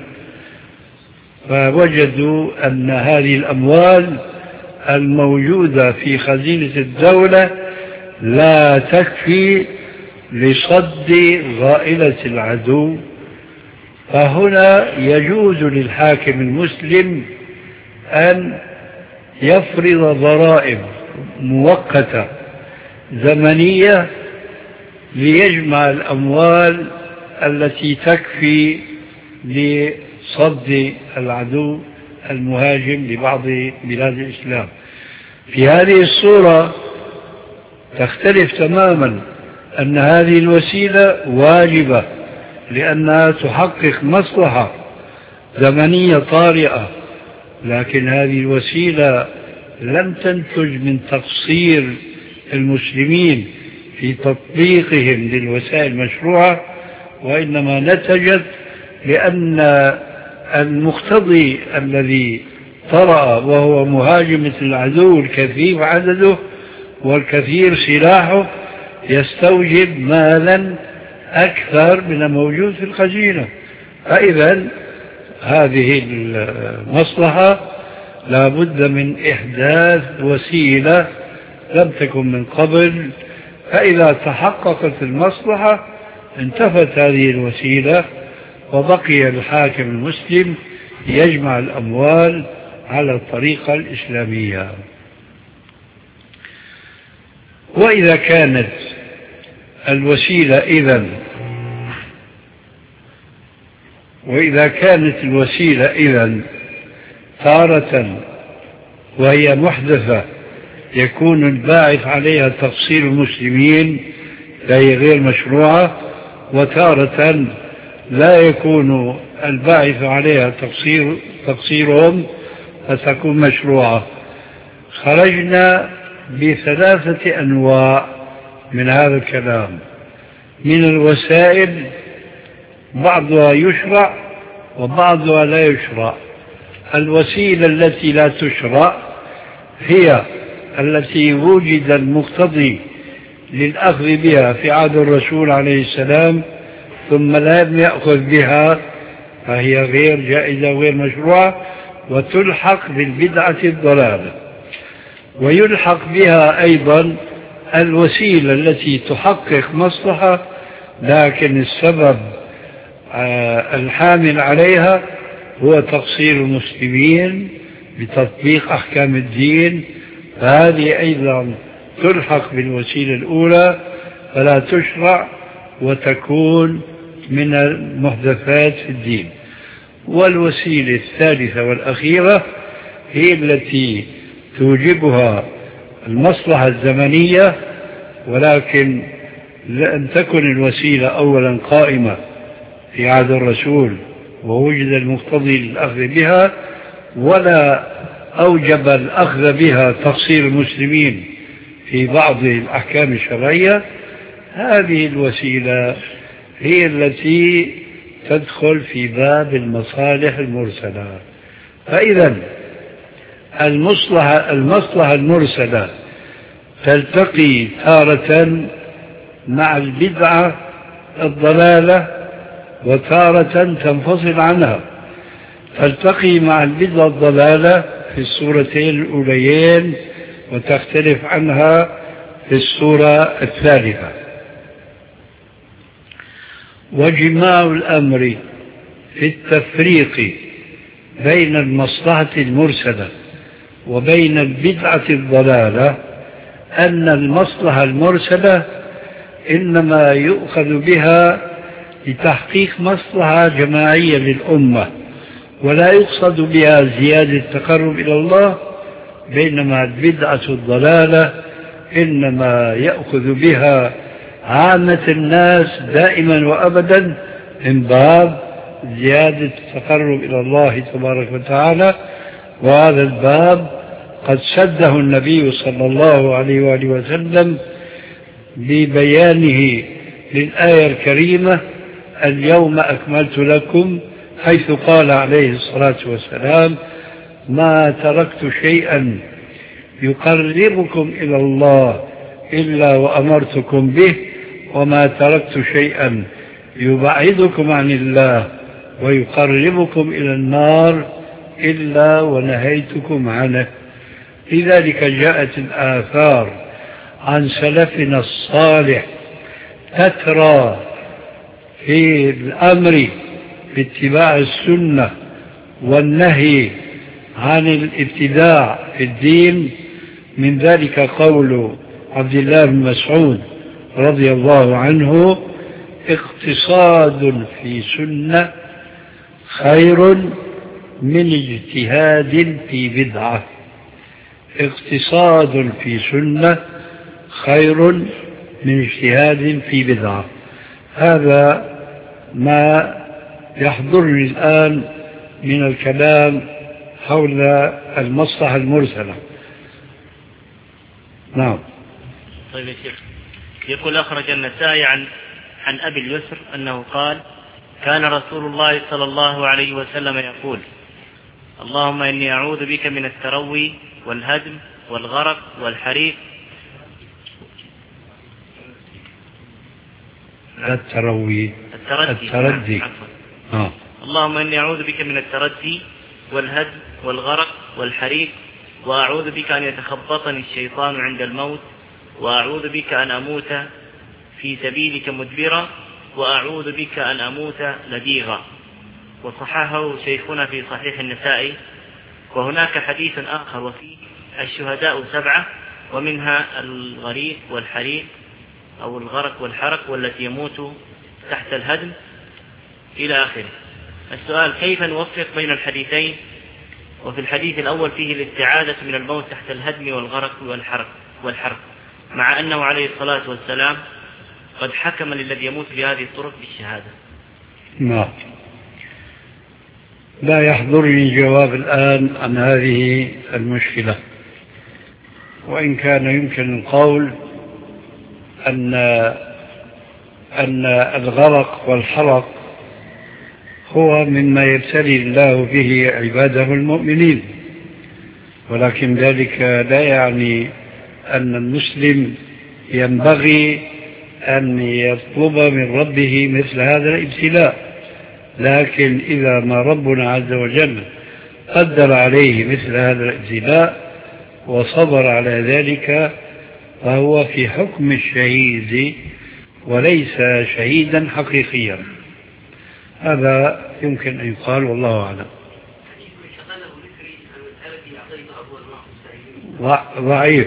S3: فوجدوا أن هذه الأموال الموجودة في خزينة الدولة لا تكفي لصد غائلة العدو. فهنا يجوز للحاكم المسلم أن يفرض ضرائب مؤقتة زمنية ليجمع الأموال التي تكفي لصد العدو المهاجم لبعض بلاد الإسلام. في هذه الصورة تختلف تماما أن هذه الوسيلة واجبة لأنها تحقق مصلحة زمنية طارئة، لكن هذه الوسيلة لم تنتج من تقصير المسلمين في تطبيقهم للوسائل المشروعة، وإنما نتجت لأن المقتضي الذي طرأ وهو مهاجمة العدو الكثير عدده والكثير سلاحه يستوجب مالا أكثر من الموجود في الخزينة. فإذا هذه المصلحة لا بد من إحداث وسيلة لم تكن من قبل، فإذا تحققت المصلحة انتفت هذه الوسيلة وبقي الحاكم المسلم يجمع الأموال على الطريقة الإسلامية. وإذا كانت الوسيلة إذن تارة وهي محدثة يكون الباعث عليها تقصير المسلمين فهي غير مشروعة، وتارة لا يكون الباعث عليها تقصيرهم فتكون مشروعة. خرجنا بثلاثة أنواع من هذا الكلام. من الوسائل بعضها يشرع وبعضها لا يشرع. الوسيلة التي لا تشرع هي التي وجد المقتضي للأخذ بها في عهد الرسول عليه السلام ثم لم يأخذ بها، فهي غير جائزة وغير مشروعة وتلحق بالبدعة الضلالة. ويلحق بها أيضا الوسيلة التي تحقق مصلحة لكن السبب الحامل عليها هو تقصير المسلمين بتطبيق أحكام الدين، فهذه أيضا تلحق بالوسيلة الأولى فلا تشرع وتكون من المحدثات في الدين. والوسيلة الثالثة والأخيرة هي التي توجبها المصلحة الزمنية، ولكن لأن تكن الوسيلة أولا قائمة في عهد الرسول ووجد المقتضي للأخذ بها، ولا أوجب الأخذ بها تقصير المسلمين في بعض الأحكام الشرعية، هذه الوسيلة هي التي تدخل في باب المصالح المرسلة. فإذا المصلحة المرسلة تلتقي تارة مع البدعة الضلالة وتارة تنفصل عنها. تلتقي مع البدعة الضلالة في السورتين الأوليين وتختلف عنها في السورة الثالثة. وجماع الأمر في التفريق بين المصلحة المرسلة وبين البدعة الضلالة أن المصلحة المرسلة إنما يؤخذ بها لتحقيق مصلحة جماعية للأمة، ولا يقصد بها زيادة التقرب إلى الله، بينما البدعة الضلالة إنما يأخذ بها عامة الناس دائما وأبدا من باب زيادة التقرب إلى الله تبارك وتعالى. وهذا الباب قد سده النبي صلى الله عليه وآله وسلم ببيانه للآية الكريمة اليوم أكملت لكم، حيث قال عليه الصلاة والسلام ما تركت شيئا يقربكم إلى الله إلا وأمرتكم به، وما تركت شيئا يبعدكم عن الله ويقربكم إلى النار إلا ونهيتكم عنه. لذلك جاءت الآثار عن سلفنا الصالح تترى في الأمر باتباع السنة والنهي عن الابتداع في الدين. من ذلك قول عبد الله بن مسعود رضي الله عنه اقتصاد في سنة خير من اجتهاد في بدعة. اقتصاد في سنة خير من اجتهاد في بدعة. هذا ما يحضرني الآن من الكلام حول المصلحة المرسلة. نعم.
S5: طيب يا شيخ، يقول أخرج النسائي عن أبي اليسر أنه قال كان رسول الله صلى الله عليه وسلم يقول اللهم إني أعوذ بك من التروي والهدم والغرق والحريق.
S3: التردي.
S5: اللهم إني أعوذ بك من التردي والهدم والغرق والحريق، وأعوذ بك أن يتخبطني الشيطان عند الموت، وأعوذ بك أن أموت في سبيلك مدبرا، وأعوذ بك أن أموت لديغا. وصححه شيخنا في صحيح النسائي. وهناك حديث آخر وفيه الشهداء 7، ومنها الغريق والحريق أو الغرق والحرق والتي يموت تحت الهدم إلى آخره. السؤال كيف نوفق بين الحديثين؟ وفي الحديث الأول فيه الاستعاذة من الموت تحت الهدم والغرق والحرق مع أنه عليه الصلاة والسلام قد حكم للذي يموت بهذه الطرق بالشهادة.
S3: نعم. لا يحضرني جواب الآن عن هذه المشكلة، وإن كان يمكن القول أن الغرق والحرق هو مما يبتلي الله به عباده المؤمنين، ولكن ذلك لا يعني أن المسلم ينبغي أن يطلب من ربه مثل هذا الابتلاء. لكن إذا ما ربنا عز وجل قدر عليه مثل هذا الابتلاء وصبر على ذلك فهو في حكم الشهيد وليس شهيدا حقيقيا. هذا يمكن أن يقال والله أعلم. ضعيف.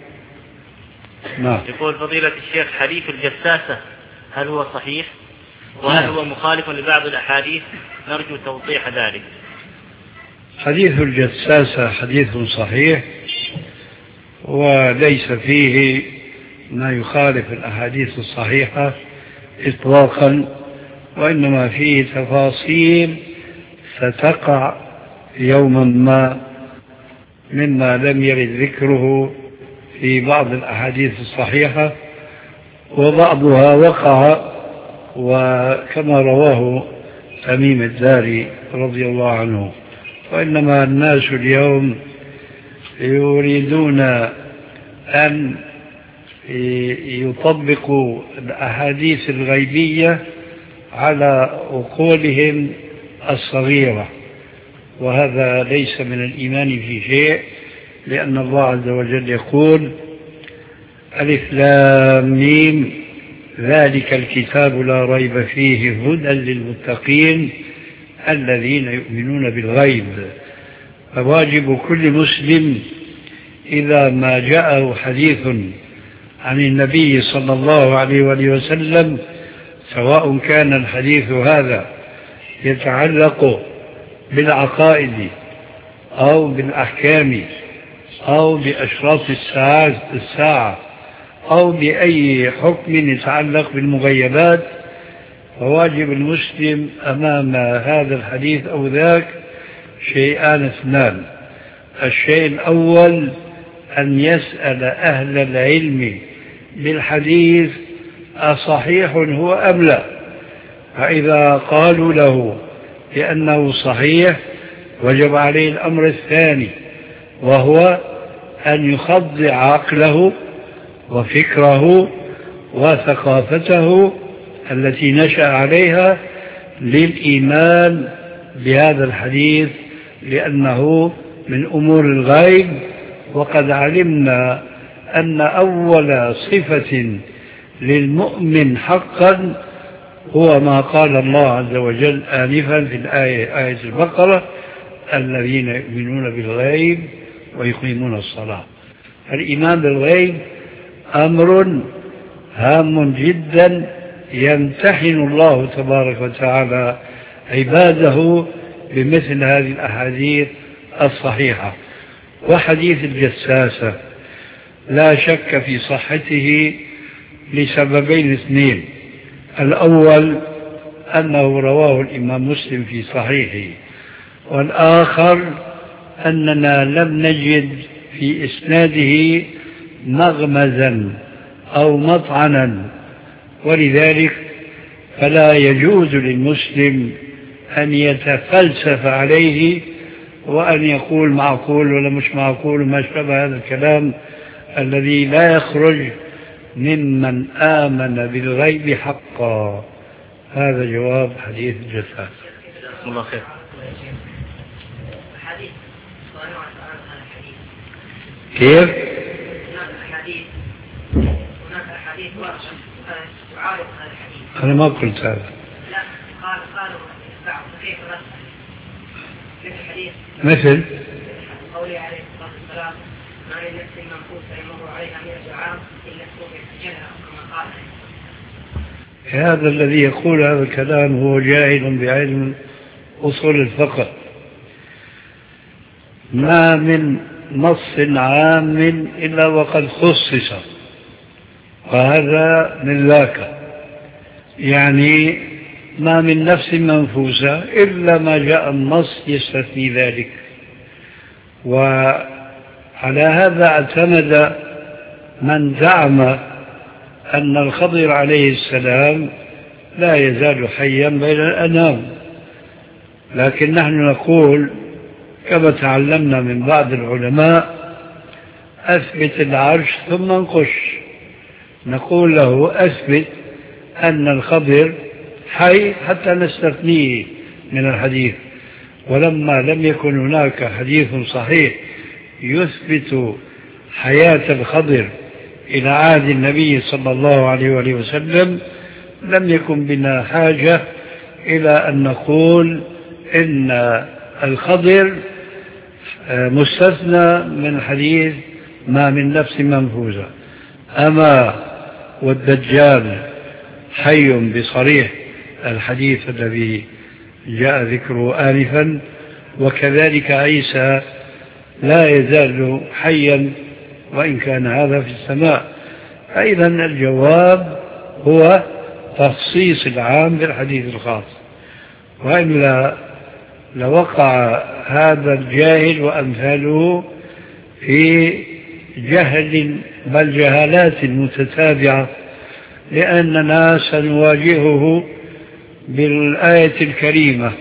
S3: نعم.
S5: يقول فضيلة الشيخ حديث الجساسة هل هو صحيح؟ وهل هو مخالف لبعض الأحاديث؟ نرجو توضيح ذلك.
S3: حديث الجساسة حديث صحيح وليس فيه ما يخالف الأحاديث الصحيحة إطلاقا، وإنما فيه تفاصيل ستقع يوما ما مما لم يرد ذكره في بعض الأحاديث الصحيحة، وبعضها وقع، وكما رواه تميم الداري رضي الله عنه. وإنما الناس اليوم يريدون أن يطبقوا الأحاديث الغيبية على عقولهم الصغيرة، وهذا ليس من الإيمان في شيء، لأن الله عز وجل يقول: ألف لام ميم ذلك الكتاب لا ريب فيه هدى للمتقين الذين يؤمنون بالغيب. فواجب كل مسلم إذا ما جاءه حديث عن النبي صلى الله عليه وآله وسلم، سواء كان الحديث هذا يتعلق بالعقائد أو بالأحكام أو بأشراط الساعة أو بأي حكم يتعلق بالمغيبات، فواجب المسلم أمام هذا الحديث أو ذاك شيئان اثنان: الشيء الأول أن يسأل أهل العلم بالحديث أصحيح هو أم لا، فإذا قالوا له بأنه صحيح وجب عليه الأمر الثاني، وهو أن يخضع عقله وفكره وثقافته التي نشأ عليها للإيمان بهذا الحديث، لأنه من أمور الغيب. وقد علمنا أن أول صفة للمؤمن حقا هو ما قال الله عز وجل آنفا في آية البقرة: الذين يؤمنون بالغيب ويقيمون الصلاة. الإيمان بالغيب أمر هام جدا يمتحن الله تبارك وتعالى عباده بمثل هذه الأحاديث الصحيحة. وحديث الجساسة لا شك في صحته لسببين اثنين: الأول أنه رواه الإمام مسلم في صحيحه، والآخر أننا لم نجد في إسناده مغمزا أو مطعنا، ولذلك فلا يجوز للمسلم أن يتفلسف عليه وأن يقول معقول ولا مش معقول وما شابه هذا الكلام الذي لا يخرج ممن آمن بالغيب حقا. هذا جواب حديث الجساس.
S5: الله خير.
S3: كيف؟
S4: هناك أحاديث تعارض هذا الحديث.
S3: أنا ما قلت هذا.
S4: لا، قالوا بعض كيف الحديث
S3: مثل
S4: قوله عليه الصلاة والسلام: ما من نفس منفوسة يمر عليها 100 عام إلا توفي سجنها، كما قال.
S3: هذا الذي يقول هذا الكلام هو جاهل بعلم أصول الفقه. ما من نص عام إلا وقد خصص، وهذا من ذاك، يعني ما من نفس منفوسة إلا ما جاء النص يستثني ذلك. وعلى هذا اعتمد من زعم أن الخضر عليه السلام لا يزال حيا بين الأنام، لكن نحن نقول كما تعلمنا من بعض العلماء: أثبت العرش ثم انقش. نقول له: أثبت أن الخضر حي حتى نستثنيه من الحديث. ولما لم يكن هناك حديث صحيح يثبت حياة الخضر إلى عهد النبي صلى الله عليه وآله وسلم، لم يكن بنا حاجة إلى أن نقول إن الخضر مستثنى من الحديث ما من نفس منفوسة. أما والدجال حي بصريح الحديث الذي جاء ذكره آنفا، وكذلك عيسى لا يزال حيا وإن كان هذا في السماء. فإذا الجواب هو تخصيص العام بالحديث الخاص، وإلا لوقع هذا الجاهل وأمثاله في جهل بل جهالات متتابعة، لأننا سنواجهه بالآية الكريمة.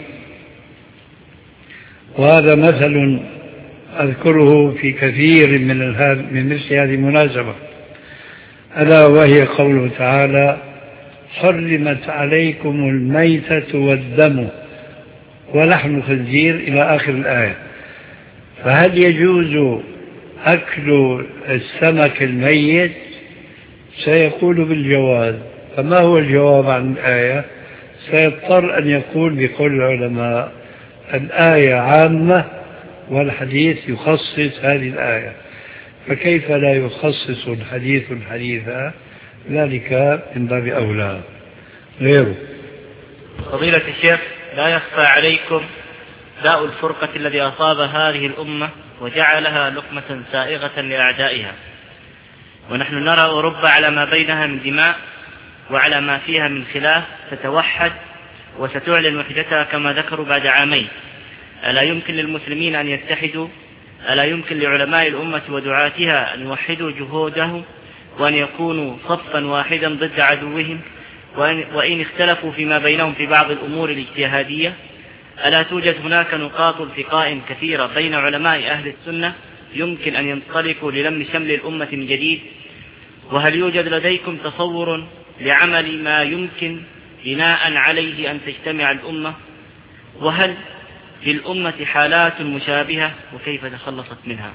S3: وهذا مثل أذكره في كثير من مثل هذه المناسبة، ألا وهي قوله تعالى: حرمت عليكم الميتة والدم ولحم الخنزير إلى آخر الآية. فهل يجوز أكل السمك الميت؟ سيقول بالجواز. فما هو الجواب عن الآية؟ سيضطر أن يقول بقول العلماء: الآية عامة والحديث يخصص هذه الآية، فكيف لا يخصص الحديث الحديث؟ ذلك من باب أولى. غيره.
S5: فضيلة الشيخ، لا يخفى عليكم داء الفرقة الذي أصاب هذه الأمة وجعلها لقمة سائغة لأعدائها، ونحن نرى أوروبا على ما بينها من دماء وعلى ما فيها من خلاف تتوحد وستعلن وحدتها كما ذكروا بعد عامين. ألا يمكن للمسلمين أن يتحدوا؟ ألا يمكن لعلماء الأمة ودعاتها أن يوحدوا جهودهم وأن يكونوا صفا واحدا ضد عدوهم، وإن اختلفوا فيما بينهم في بعض الأمور الاجتهادية؟ ألا توجد هناك نقاط التقاء كثيرة بين علماء أهل السنة يمكن أن ينطلقوا للم شمل الأمة من جديد؟ وهل يوجد لديكم تصور لعمل ما يمكن بناء عليه أن تجتمع الأمة؟ وهل في الأمة حالات مشابهة وكيف تخلصت منها؟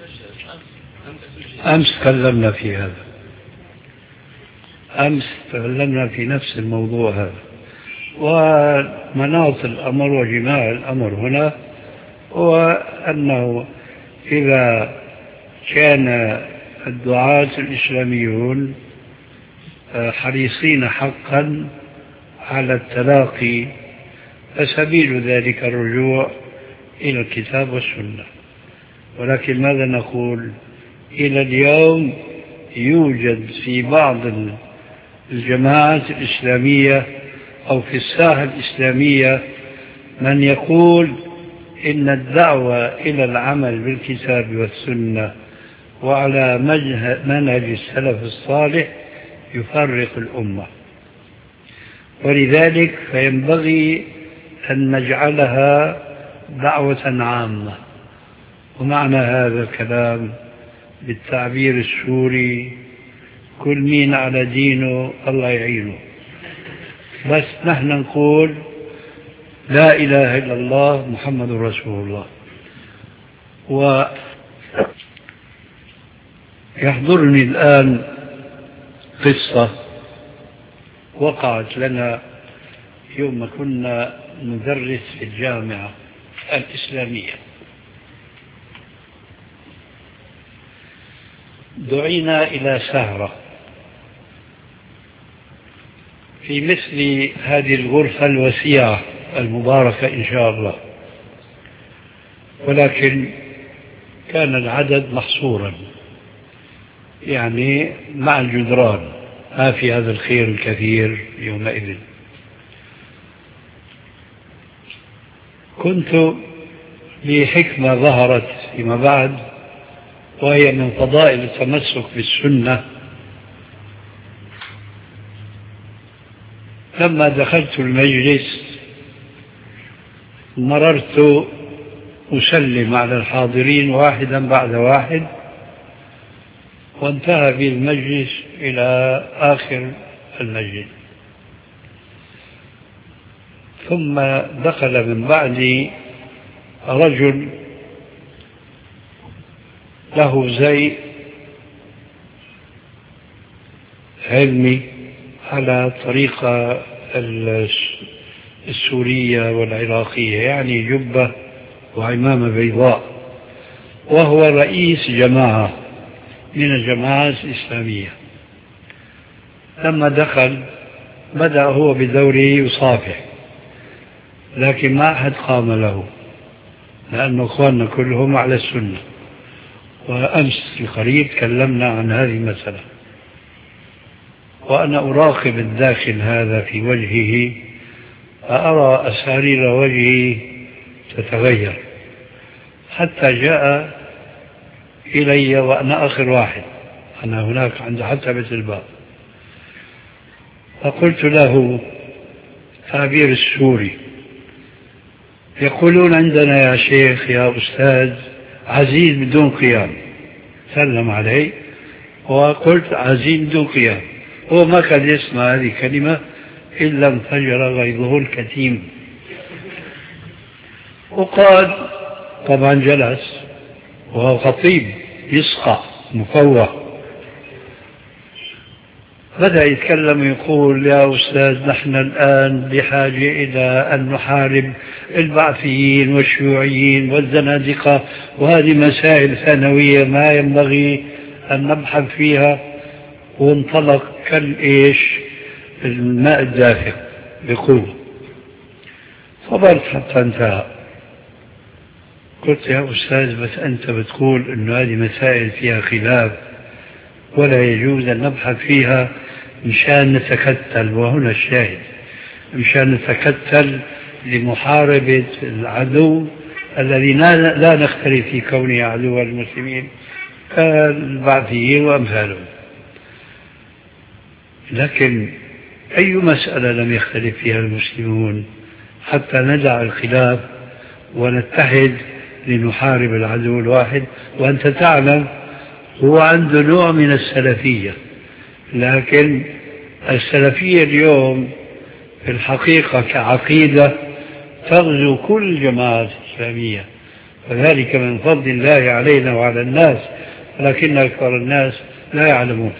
S3: أمس تكلمنا في هذا، أمس تكلمنا في نفس الموضوع هذا. ومناط الأمر وجماع الأمر هنا هو أنه إذا كان الدعاة الإسلاميون حريصين حقا على التلاقي، فسبيل ذلك الرجوع إلى الكتاب والسنة. ولكن ماذا نقول؟ إلى اليوم يوجد في بعض الجماعات الإسلامية أو في الساحة الإسلامية من يقول إن الدعوة إلى العمل بالكتاب والسنة وعلى منهج السلف الصالح يفرق الأمة، ولذلك فينبغي أن نجعلها دعوة عامة. ومعنى هذا الكلام بالتعبير السوري: كل مين على دينه الله يعينه. بس نحن نقول لا إله إلا الله محمد رسول الله. ويحضرني الآن قصة وقعت لنا يوم ما كنا ندرس في الجامعة الإسلامية. دعينا إلى سهرة في مثل هذه الغرفة الوسيعة المباركة إن شاء الله، ولكن كان العدد محصورا، يعني مع الجدران، ما في هذا الخير الكثير يومئذ. كنت بحكمة ظهرت فيما بعد، وهي من فضائل التمسك بالسنة. لما دخلت المجلس مررت أسلم على الحاضرين واحدا بعد واحد، وانتهى بالمجلس إلى آخر المجلس. ثم دخل من بعدي رجل له زي علمي على طريقة السورية والعراقية، يعني جبة وعمامة بيضاء، وهو رئيس جماعة من الجماعات الإسلامية. لما دخل بدأ هو بدوره يصافح، لكن ما أحد قام له، لأن أخواننا كلهم على السنة. وأمس القريب تكلمنا عن هذه المسألة، وأنا أراقب الداخل هذا في وجهه، فأرى أسارير وجهه تتغير، حتى جاء إلي وأنا آخر واحد أنا هناك عند عتبة الباب. فقلت له تعبير السوري، يقولون عندنا يا شيخ يا أستاذ عزيز بدون قيام. سلم علي وقلت عزيز بدون قيام. هو ما كان يسمع هذه الكلمة إلا انفجر غيظه الكتيم وقال، طبعا جلس وهو خطيب يسقع مفوه، بدأ يتكلم ويقول يا أستاذ نحن الآن بحاجة إلى أن نحارب البعثيين والشيوعيين والزنادقة، وهذه مسائل ثانوية ما ينبغي أن نبحث فيها. وانطلق كالإيش الماء الدافئ بقوة. صبرت حتى انتهى. قلت يا أستاذ بس أنت بتقول أنه هذه مسائل فيها خلاف ولا يجوز أن نبحث فيها مشان نتكتل، وهنا الشاهد، مشان نتكتل لمحاربة العدو الذي لا نختلف في كونه عدو المسلمين كالبعثيين وأمثالهم. لكن أي مسألة لم يختلف فيها المسلمون حتى ندع الخلاف ونتحد لنحارب العدو الواحد؟ وأنت تعلم هو عنده نوع من السلفية، لكن السلفية اليوم في الحقيقة كعقيدة تغزو كل الجماعات الإسلامية، وذلك من فضل الله علينا وعلى الناس، ولكن أكثر الناس لا يعلمون.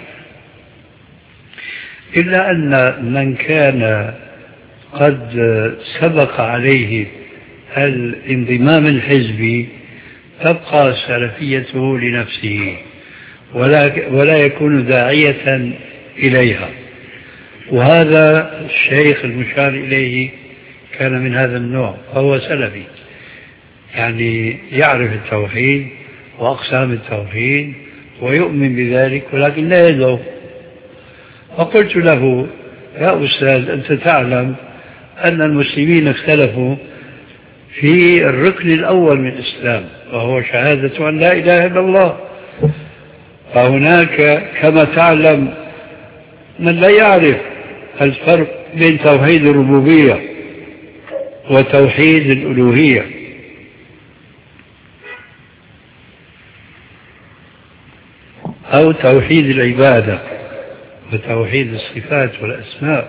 S3: إلا أن من كان قد سبق عليه الانضمام الحزبي تبقى سلفيته لنفسه ولا يكون داعية إليها. وهذا الشيخ المشار إليه كان من هذا النوع، فهو سلفي، يعني يعرف التوحيد وأقسام التوحيد ويؤمن بذلك، ولكن لا يدعو. فقلت له يا أستاذ أنت تعلم أن المسلمين اختلفوا في الركن الأول من الإسلام وهو شهادة أن لا إله إلا الله. فهناك كما تعلم من لا يعرف الفرق بين توحيد الربوبية وتوحيد الألوهية. أو توحيد العبادة وتوحيد الصفات والأسماء.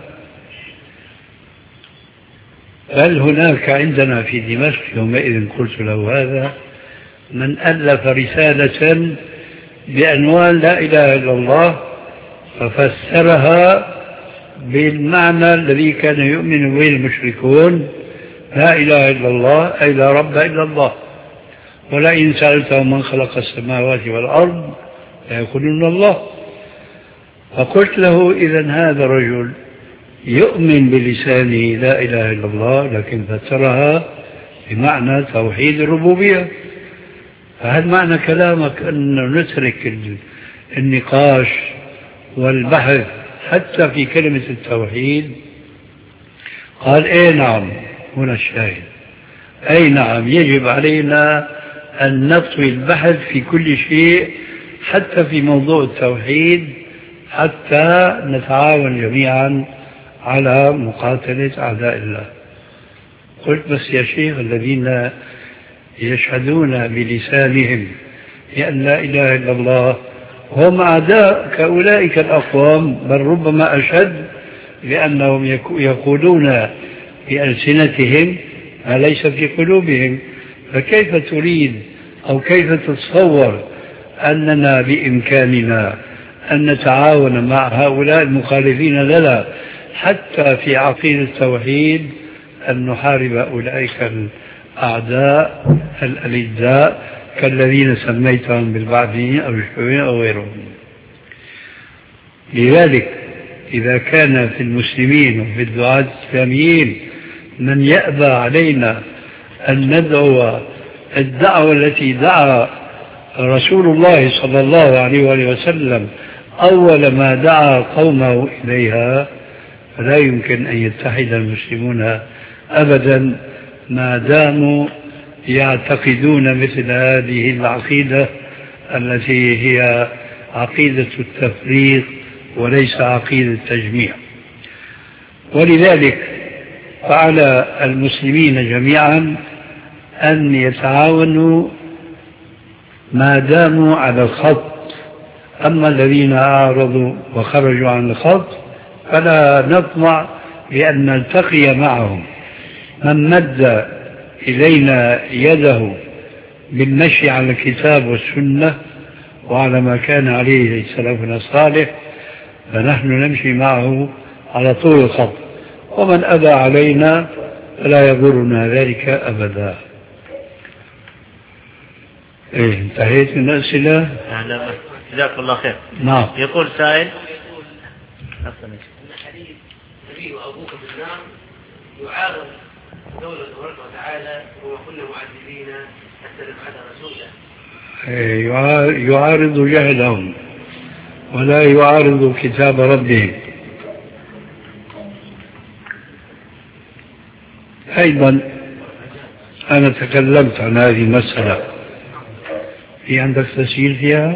S3: بل هناك عندنا في دمشق يومئذ قلت له هذا من ألف رسالة بعنوان لا إله إلا الله ففسرها بالمعنى الذي كان يؤمن به المشركون، لا إله إلا الله أي لا رب إلا الله، ولئن سألتهم من خلق السماوات والأرض فيقولون الله. فقلت له إذن هذا الرجل يؤمن بلسانه لا إله إلا الله لكن فسرها بمعنى توحيد الربوبية. فهل معنى كلامك أن نترك النقاش والبحث حتى في كلمة التوحيد؟ قال اي نعم، هنا الشاهد، اي نعم يجب علينا أن نطوي البحث في كل شيء حتى في موضوع التوحيد حتى نتعاون جميعا على مقاتلة أعداء الله. قلت بس يا شيخ الذين يشهدون بلسانهم بأن لا إله إلا الله هم أعداء كأولئك الأقوام، بل ربما أشد، لأنهم يقولون بألسنتهم ما ليس في قلوبهم. فكيف تريد أو كيف تتصور أننا بإمكاننا أن نتعاون مع هؤلاء المخالفين لنا حتى في عقيدة التوحيد أن نحارب أولئك الأعداء الألداء كالذين سميتهم بالبعثيين أو الشيوعيين أو غيرهم؟ لذلك إذا كان في المسلمين وفي الدعاة الإسلاميين من يأبى علينا أن ندعو الدعوة التي دعا رسول الله صلى الله عليه وآله وسلم أول ما دعا قومه إليها، فلا يمكن أن يتحد المسلمون أبدا ما داموا يعتقدون مثل هذه العقيدة التي هي عقيدة التفريق وليس عقيدة التجميع. ولذلك فعلى المسلمين جميعا أن يتعاونوا ما داموا على الخط. أما الذين أعرضوا وخرجوا عن الخط فلا نطمع بأن نلتقي معهم. من مد إلينا يده بالمشي على الكتاب والسنة وعلى ما كان عليه سلفنا الصالح فنحن نمشي معه على طول الخط، ومن أبى علينا فلا يضرنا ذلك أبدا. إيه، انتهيت من الأسئلة؟
S5: جزاك الله خير.
S3: نعم.
S5: يقول سائل:
S7: حديث النبي وأبوك في النار يعارض قوله تبارك وتعالى وما كنا معذبين حتى نبعث رسولا.
S3: يعارض جهلهم ولا يعارض كتاب ربهم. أيضا أنا تكلمت عن هذه المسألة. في عندك تسجيل فيها؟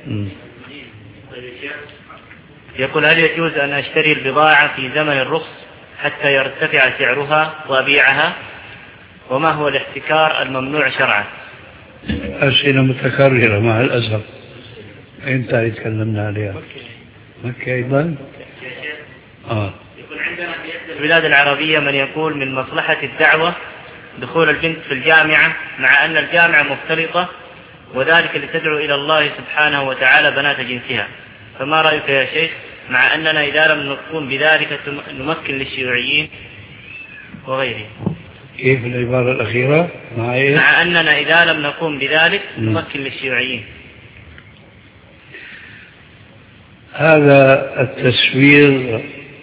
S5: يقول: هل يجوز أن أشتري البضاعة في زمن الرخص حتى يرتفع سعرها وأبيعها؟ وما هو الاحتكار الممنوع شرعا؟
S3: أسئلة متكررة مع الأسف. أنت تكلمنا عليها. مكة أيضا؟
S5: يقول: عندنا في البلاد العربية من يقول من مصلحة الدعوة دخول البنت في الجامعة مع أن الجامعة مختلطة، وذلك لتدعو إلى الله سبحانه وتعالى بنات جنسها، فما رأيك يا شيخ مع أننا إذا لم نقوم بذلك نمكن للشيوعيين وغيرهم؟
S3: كيف العبارة الأخيرة؟
S5: مع أننا إذا لم نقوم بذلك نمكن للشيوعيين.
S3: هذا التسوير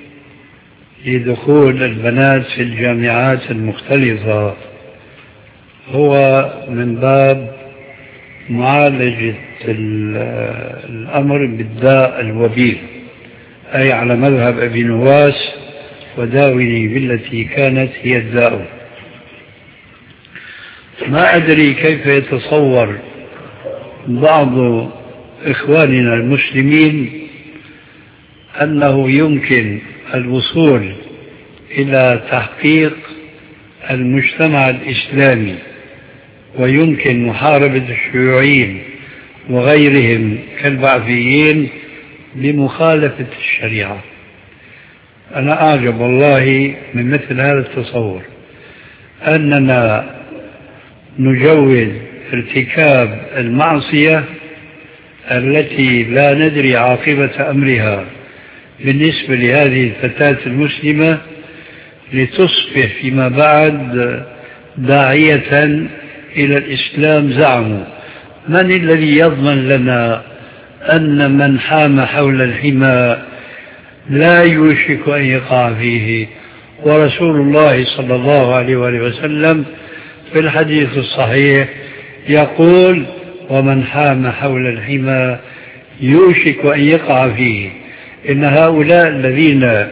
S3: لدخول البنات في الجامعات المختلطة هو من باب معالجة الأمر بالداء الوبيل، أي على مذهب أبي نواس: وداوني بالتي كانت هي الداء. ما أدري كيف يتصور بعض إخواننا المسلمين أنه يمكن الوصول إلى تحقيق المجتمع الإسلامي ويمكن محاربة الشيوعيين وغيرهم كالبعثيين بمخالفة الشريعة. أنا أعجب والله من مثل هذا التصور، أننا نجوز ارتكاب المعصية التي لا ندري عاقبة أمرها بالنسبة لهذه الفتاة المسلمة لتصبح فيما بعد داعية إلى الإسلام. زعموا: من الذي يضمن لنا أن من حام حول الحمى لا يوشك أن يقع فيه؟ ورسول الله صلى الله عليه وآله وسلم في الحديث الصحيح يقول: ومن حام حول الحمى يوشك أن يقع فيه. إن هؤلاء الذين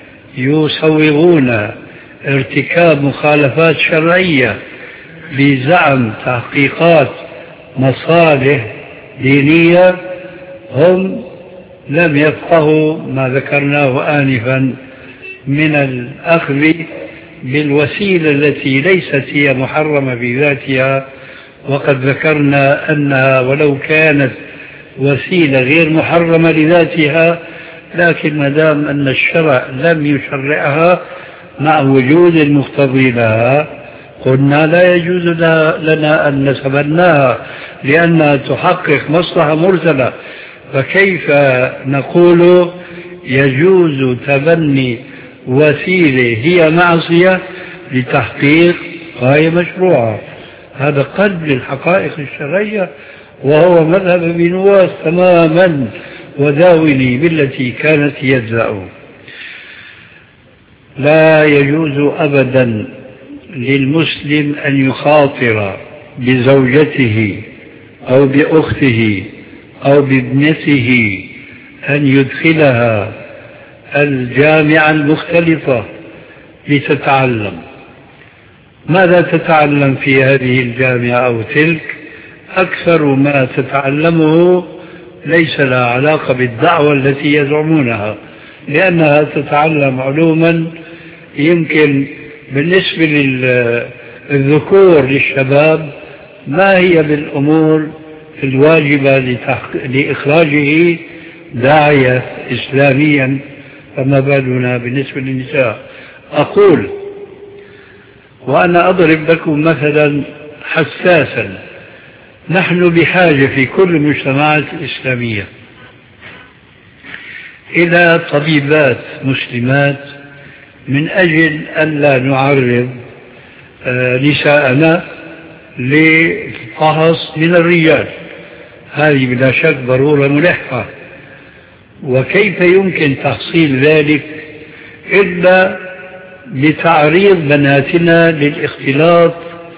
S3: يسوغون ارتكاب مخالفات شرعية بزعم تحقيقات مصالح دينية هم لم يفقهوا ما ذكرناه آنفا من الأخذ بالوسيلة التي ليست هي محرمة بذاتها، وقد ذكرنا أنها ولو كانت وسيلة غير محرمة لذاتها لكن ما دام أن الشرع لم يشرعها مع وجود المقتضي لها قلنا لا يجوز لنا أن نتبناها لأنها تحقق مصلحة مرسلة. فكيف نقول يجوز تبني وسيلة هي معصية لتحقيق غاية مشروعة؟ هذا قلب للحقائق الشرعية، وهو مذهب ابن نواس تماما: وداوني بالتي كانت يجزأ. لا يجوز أبدا للمسلم أن يخاطر بزوجته أو بأخته أو بابنته أن يدخلها الجامعة المختلطة لتتعلم. ماذا تتعلم في هذه الجامعة أو تلك؟ أكثر ما تتعلمه ليس لها علاقة بالدعوة التي يزعمونها، لأنها تتعلم علوما يمكن بالنسبة للذكور للشباب ما هي بالأمور الواجبة لإخراجه داعية إسلاميا، فما بالنا بالنسبة للنساء. أقول وأنا أضرب لكم مثلا حساسا، نحن بحاجة في كل المجتمعات الإسلامية إلى طبيبات مسلمات من أجل ألا نعرض نساءنا للفحص من الرجال. هذه بلا شك ضرورة ملحة، وكيف يمكن تحصيل ذلك إلا بتعريض بناتنا للاختلاط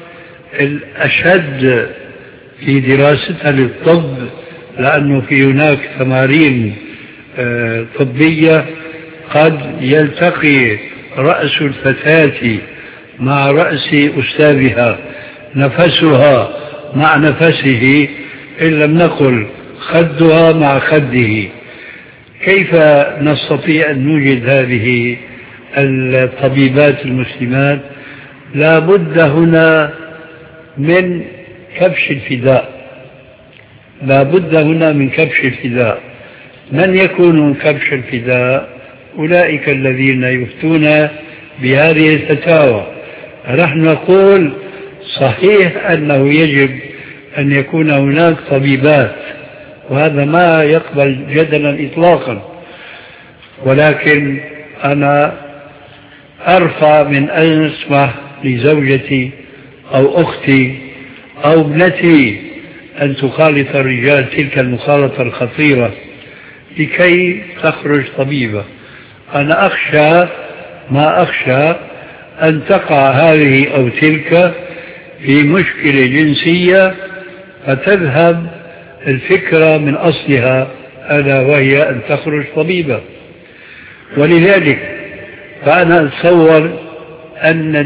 S3: الأشد في دراستها للطب، لأنه في هناك تمارين طبية قد يلتقي رأس الفتاة مع رأس أستاذها، نفسها مع نفسه، إن لم نقل خدها مع خده. كيف نستطيع أن نوجد هذه الطبيبات المسلمات؟ لا بد هنا من كبش الفداء، لا بد هنا من كبش الفداء. من يكون كبش الفداء؟ أولئك الذين يفتون بهذه الفتاوى. نحن نقول صحيح أنه يجب أن يكون هناك طبيبات، وهذا ما يقبل جدلا إطلاقا، ولكن أنا أرفع من أن أسمح لزوجتي أو أختي أو ابنتي أن تخالط الرجال تلك المخالطة الخطيرة لكي تخرج طبيبة. أنا أخشى ما أخشى أن تقع هذه أو تلك في مشكلة جنسية فتذهب الفكرة من أصلها، ألا وهي أن تخرج طبيبة. ولذلك فأنا أتصور أن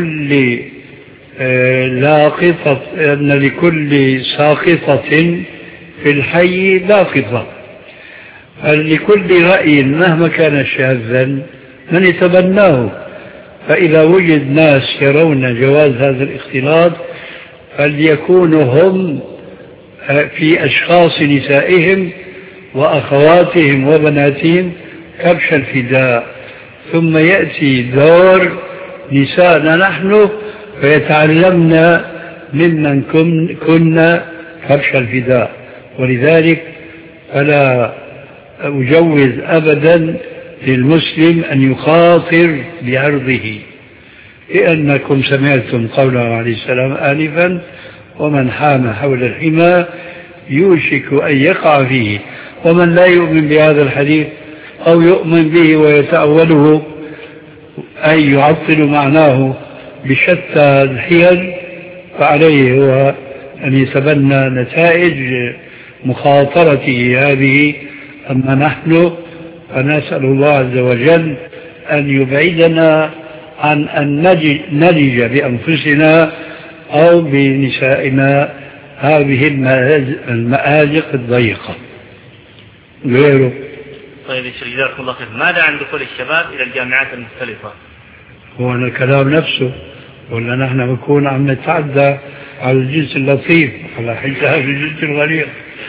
S3: لكل ساقطة في الحي لاقطة، لكل رأي مهما كان شاذا من يتبناه. فإذا وجد ناس يرون جواز هذا الاختلاط فليكونوا هم في أشخاص نسائهم وأخواتهم وبناتهم كبش الفداء، ثم يأتي دور نسائنا نحن فيتعلمنا ممن كنا كبش الفداء. ولذلك فلا أجوز أبدا للمسلم أن يخاطر بعرضه، لأنكم سمعتم قوله عليه السلام آنفا: ومن حام حول الحمى يوشك أن يقع فيه. ومن لا يؤمن بهذا الحديث أو يؤمن به ويتأوله أي يعطل معناه بشتى الحيل فعليه هو أن يتبنى نتائج مخاطرته هذه. أما نحن فنسأل الله عز وجل أن يبعدنا عن أن نلج بأنفسنا أو بنسائنا هذه المآزق الضيقة غيره.
S5: طيب جزاكم الله خير. ماذا عن دخول الشباب إلى الجامعات المختلفة؟
S3: هو الكلام نفسه، ولا نحن نكون عم نتعدى على الجنس اللطيف على حساب الجنس الغليظ؟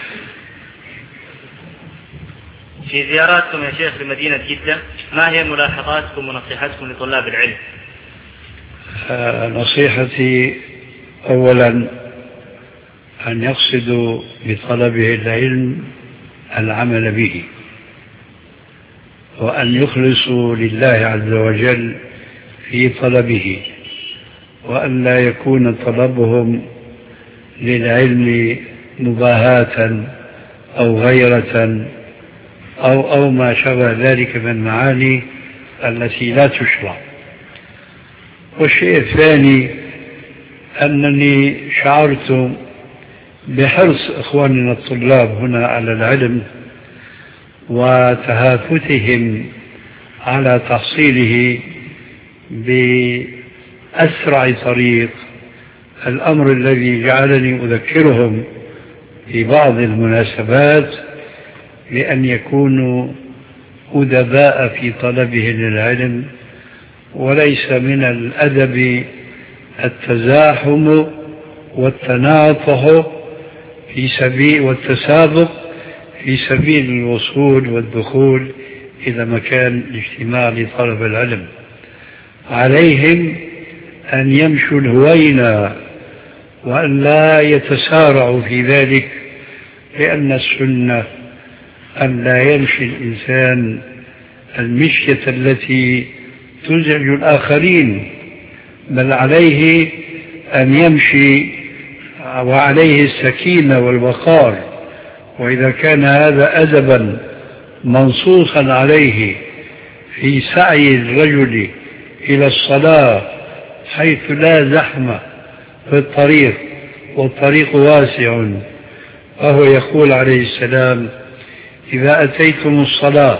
S5: في زياراتكم يا شيخ لمدينة جدة ما هي ملاحظاتكم ونصيحتكم لطلاب العلم؟
S3: نصيحتي أولا أن يقصدوا بطلبه العلم العمل به، وأن يخلصوا لله عز وجل في طلبه، وأن لا يكون طلبهم للعلم مباهاة أو غيرة أو ما شابه ذلك من المعاني التي لا تشرع. والشيء الثاني أنني شعرت بحرص إخواننا الطلاب هنا على العلم وتهافتهم على تحصيله بأسرع طريق، الأمر الذي جعلني أذكرهم في بعض المناسبات بأن يكونوا أدباء في طلبه للعلم، وليس من الأدب التزاحم والتناطح في سبيل والتسابق في سبيل الوصول والدخول إلى مكان الاجتماع لطلب العلم. عليهم أن يمشوا الهوينا وأن لا يتسارعوا في ذلك، لأن السنة أن لا يمشي الإنسان المشية التي تزعج الآخرين، بل عليه أن يمشي وعليه السكينة والوقار. وإذا كان هذا أدبا منصوصا عليه في سعي الرجل إلى الصلاة حيث لا زحمة في الطريق والطريق واسع، فهو يقول عليه السلام: إذا أتيتم الصلاة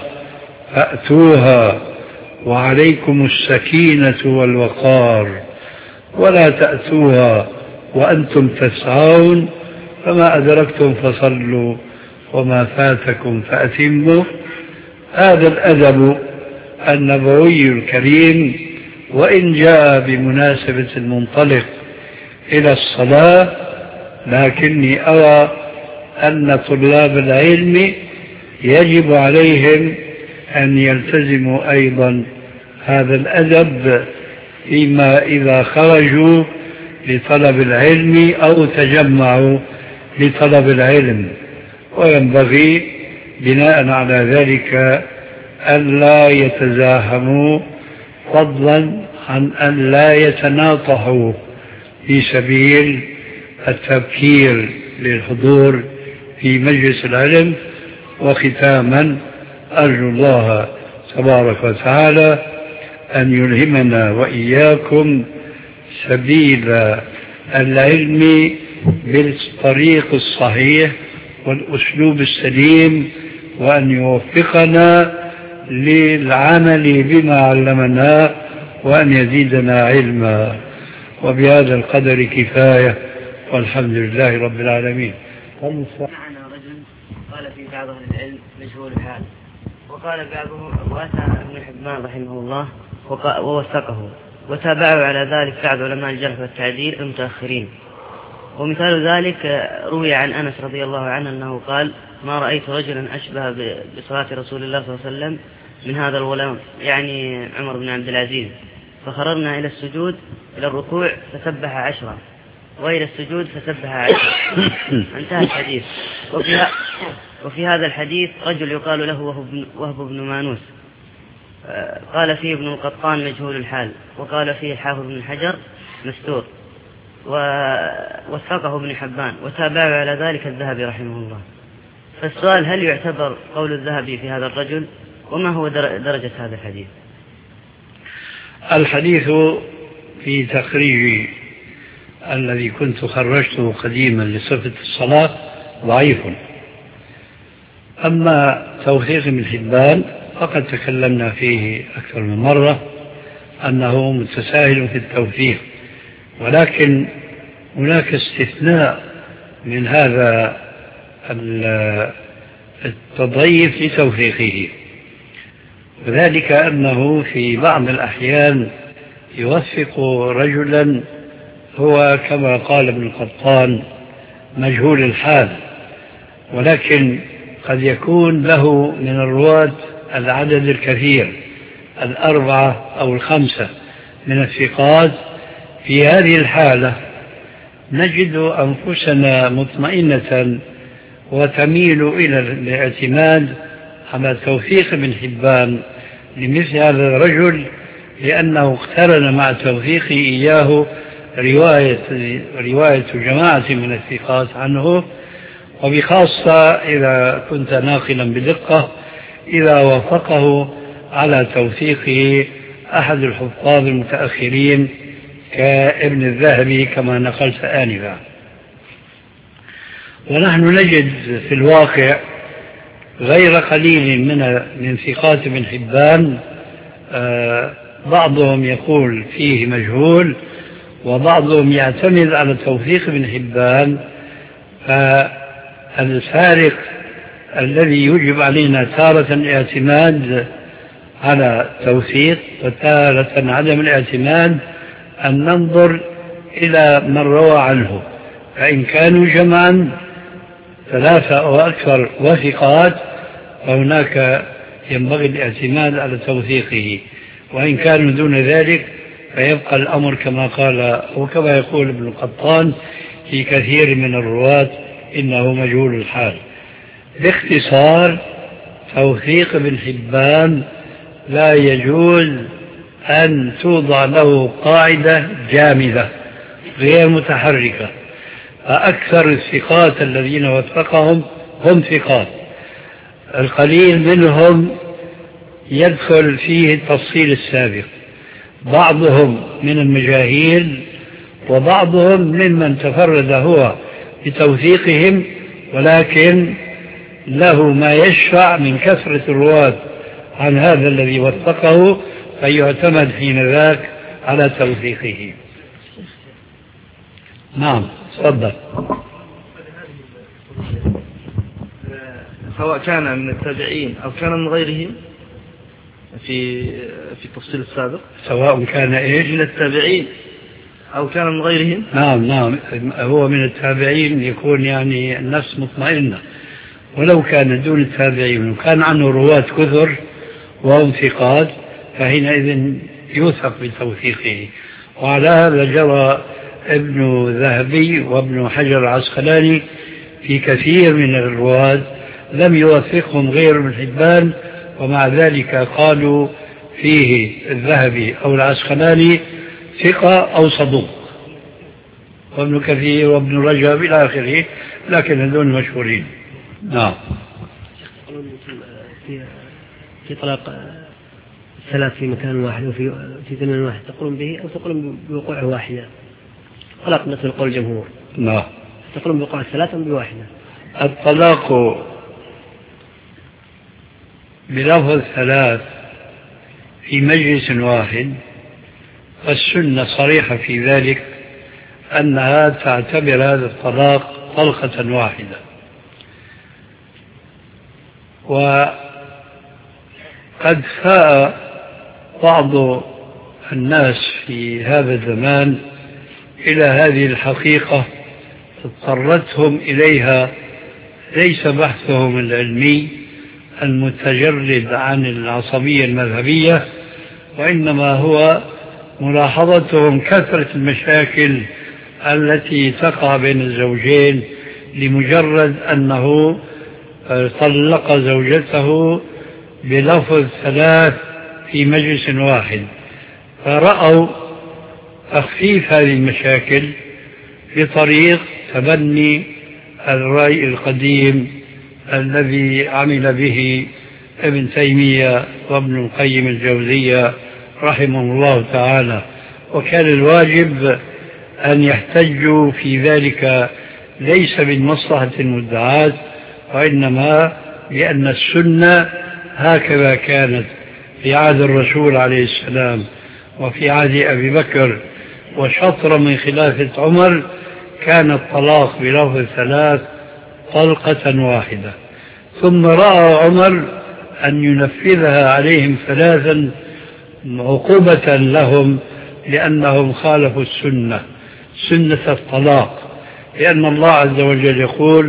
S3: فأتوها وعليكم السكينة والوقار، ولا تأتوها وأنتم تسعون، فما أدركتم فصلوا وما فاتكم فأتموا. هذا الأدب النبوي الكريم، وإن جاء بمناسبة المنطلق إلى الصلاة، لكني أرى أن طلاب العلم يجب عليهم أن يلتزموا أيضا هذا الأدب فيما إذا خرجوا لطلب العلم أو تجمعوا لطلب العلم. وينبغي بناء على ذلك أن لا يتزاحموا، فضلا عن أن لا يتناطحوا في سبيل التبكير للحضور في مجلس العلم. وختاما أرجو الله تبارك وتعالى أن يلهمنا وإياكم سبيل العلم بالطريق الصحيح والأسلوب السليم، وأن يوفقنا للعمل بما علمنا، وأن يزيدنا علما. وبهذا القدر كفاية، والحمد لله رب العالمين.
S5: معنا رجل قال في بعض أهل العلم مجهول الحال، وقال بعضهم وأتى ابن حبان رحمه الله ووثقه، وتابعوا على ذلك بعض علماء الجرح والتعديل المتأخرين. ومثال ذلك روي عن أنس رضي الله عنه أنه قال: ما رأيت رجلا أشبه بصلاة رسول الله صلى الله عليه وسلم من هذا الغلام، يعني عمر بن عبد العزيز، فخررنا إلى السجود إلى الركوع فسبح 10، وإلى السجود فسبح 10. انتهى الحديث. وفي هذا الحديث رجل يقال له وهب بن مانوس، قال فيه ابن القطان مجهول الحال، وقال فيه الحافظ بن حجر مستور، ووثقه ابن حبان، وتابعه على ذلك الذهبي رحمه الله. فالسؤال: هل يعتبر قول الذهبي في هذا الرجل؟ وما هو درجة هذا الحديث؟
S3: الحديث في تخريج الذي كنت خرجته قديما لصفة الصلاة ضعيف. أما توثيق ابن حبان فقد تكلمنا فيه أكثر من مرة أنه متساهل في التوثيق، ولكن هناك استثناء من هذا التضعيف لتوثيقه، وذلك أنه في بعض الأحيان يوثق رجلا هو كما قال ابن القطان مجهول الحال، ولكن قد يكون له من الرواة العدد الكثير، 4 أو 5 من الثقات. في هذه الحالة نجد أنفسنا مطمئنة وتميل إلى الاعتماد على توثيق ابن حبان لمثل هذا الرجل، لأنه اقترن مع توثيقه إياه رواية جماعة من الثقات عنه، وبخاصة إذا كنت ناقلا بدقة إذا وافقه على توثيقه أحد الحفاظ المتأخرين كابن الذهبي كما نقلت آنفا. ونحن نجد في الواقع غير قليل من ثقات ابن حبان بعضهم يقول فيه مجهول، وبعضهم يعتمد على توثيق ابن حبان. فالفارق الذي يجب علينا تارة الاعتماد على توثيق وتارة عدم الاعتماد أن ننظر إلى من روى عنه، فإن كانوا جمعا 3 أو أكثر وثقات فهناك ينبغي الاعتماد على توثيقه، وإن كانوا دون ذلك فيبقى الأمر كما قال وكما يقول ابن القطان في كثير من الرواة إنه مجهول الحال. باختصار توثيق ابن حبان لا يجوز أن توضع له قاعدة جامدة غير متحركة، فأكثر الثقات الذين وثقهم هم ثقات، القليل منهم يدخل فيه التفصيل السابق، بعضهم من المجاهيل وبعضهم ممن تفرد هو بتوثيقهم، ولكن له ما يشفع من كثرة الرواة عن هذا الذي وثقه فيعتمد حين ذاك على توثيقه. نعم تفضل.
S6: سواء كان من التابعين أو كان من غيرهم في التفصيل السابق،
S3: سواء كان إيش
S6: من التابعين أو كان من غيرهم.
S3: نعم هو من التابعين يكون يعني النفس مطمئنة، ولو كان دون التابعين وكان عنه رواة كثر وهم ثقات فحينئذ يوثق بتوثيقه. وعلى هذا جرى ابن ذهبي وابن حجر العسقلاني في كثير من الرواة لم يوثقهم غير ابن حبان، ومع ذلك قالوا فيه الذهبي أو العسقلاني ثقة أو صدوق، وابن كثير وابن رجب إلى آخره، لكن هذول مشهورين. نعم.
S8: في طلاق الثلاث في مكان واحد وفي زمن واحد تقولون به أو تقولون بوقوع واحدة؟ طلاق مثل قول الجمهور.
S3: نعم.
S8: تقولون بوقوع الثلاثة بواحدة؟
S3: الطلاق بلفظ 3 في مجلس واحد، والسنة صريحة في ذلك أنها تعتبر هذا الطلاق طلقة واحدة. وقد فاء بعض الناس في هذا الزمان إلى هذه الحقيقة اضطرتهم إليها ليس بحثهم العلمي المتجرد عن العصبية المذهبية، وإنما هو ملاحظتهم كثرة المشاكل التي تقع بين الزوجين لمجرد أنه طلق زوجته بلفظ 3 في مجلس واحد، فرأوا تخفيف هذه المشاكل بطريق تبني الرأي القديم الذي عمل به ابن تيمية وابن القيم الجوزية رحمه الله تعالى، وكان الواجب أن يحتجوا في ذلك ليس بالمصلحة المدعاة، وإنما لأن السنة هكذا كانت في عهد الرسول عليه السلام وفي عهد أبي بكر وشطر من خلافة عمر، كان الطلاق بلفظ 3 طلقة واحدة، ثم رأى عمر أن ينفذها عليهم 3 عقوبة لهم لأنهم خالفوا السنة، سنة الطلاق، لأن الله عز وجل يقول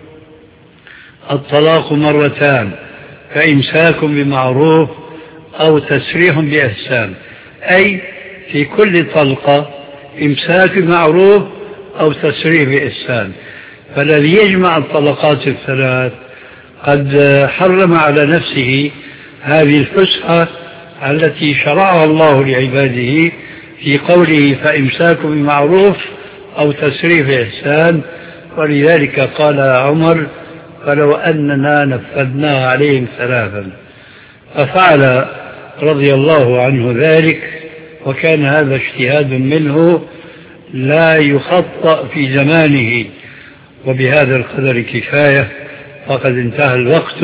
S3: الطلاق 2 فإمساك بمعروف أو تسريح بإحسان، أي في كل طلقة إمساك بمعروف أو تسريح بإحسان. فالذي يجمع الطلقات 3 قد حرم على نفسه هذه الفسحة التي شرعها الله لعباده في قوله فإمساك بمعروف أو تسريح بإحسان. ولذلك قال عمر فلو أننا نفذناها عليهم 3، ففعل رضي الله عنه ذلك، وكان هذا اجتهاد منه لا يخطأ في زمانه. وبهذا القدر كفاية، فقد انتهى الوقت.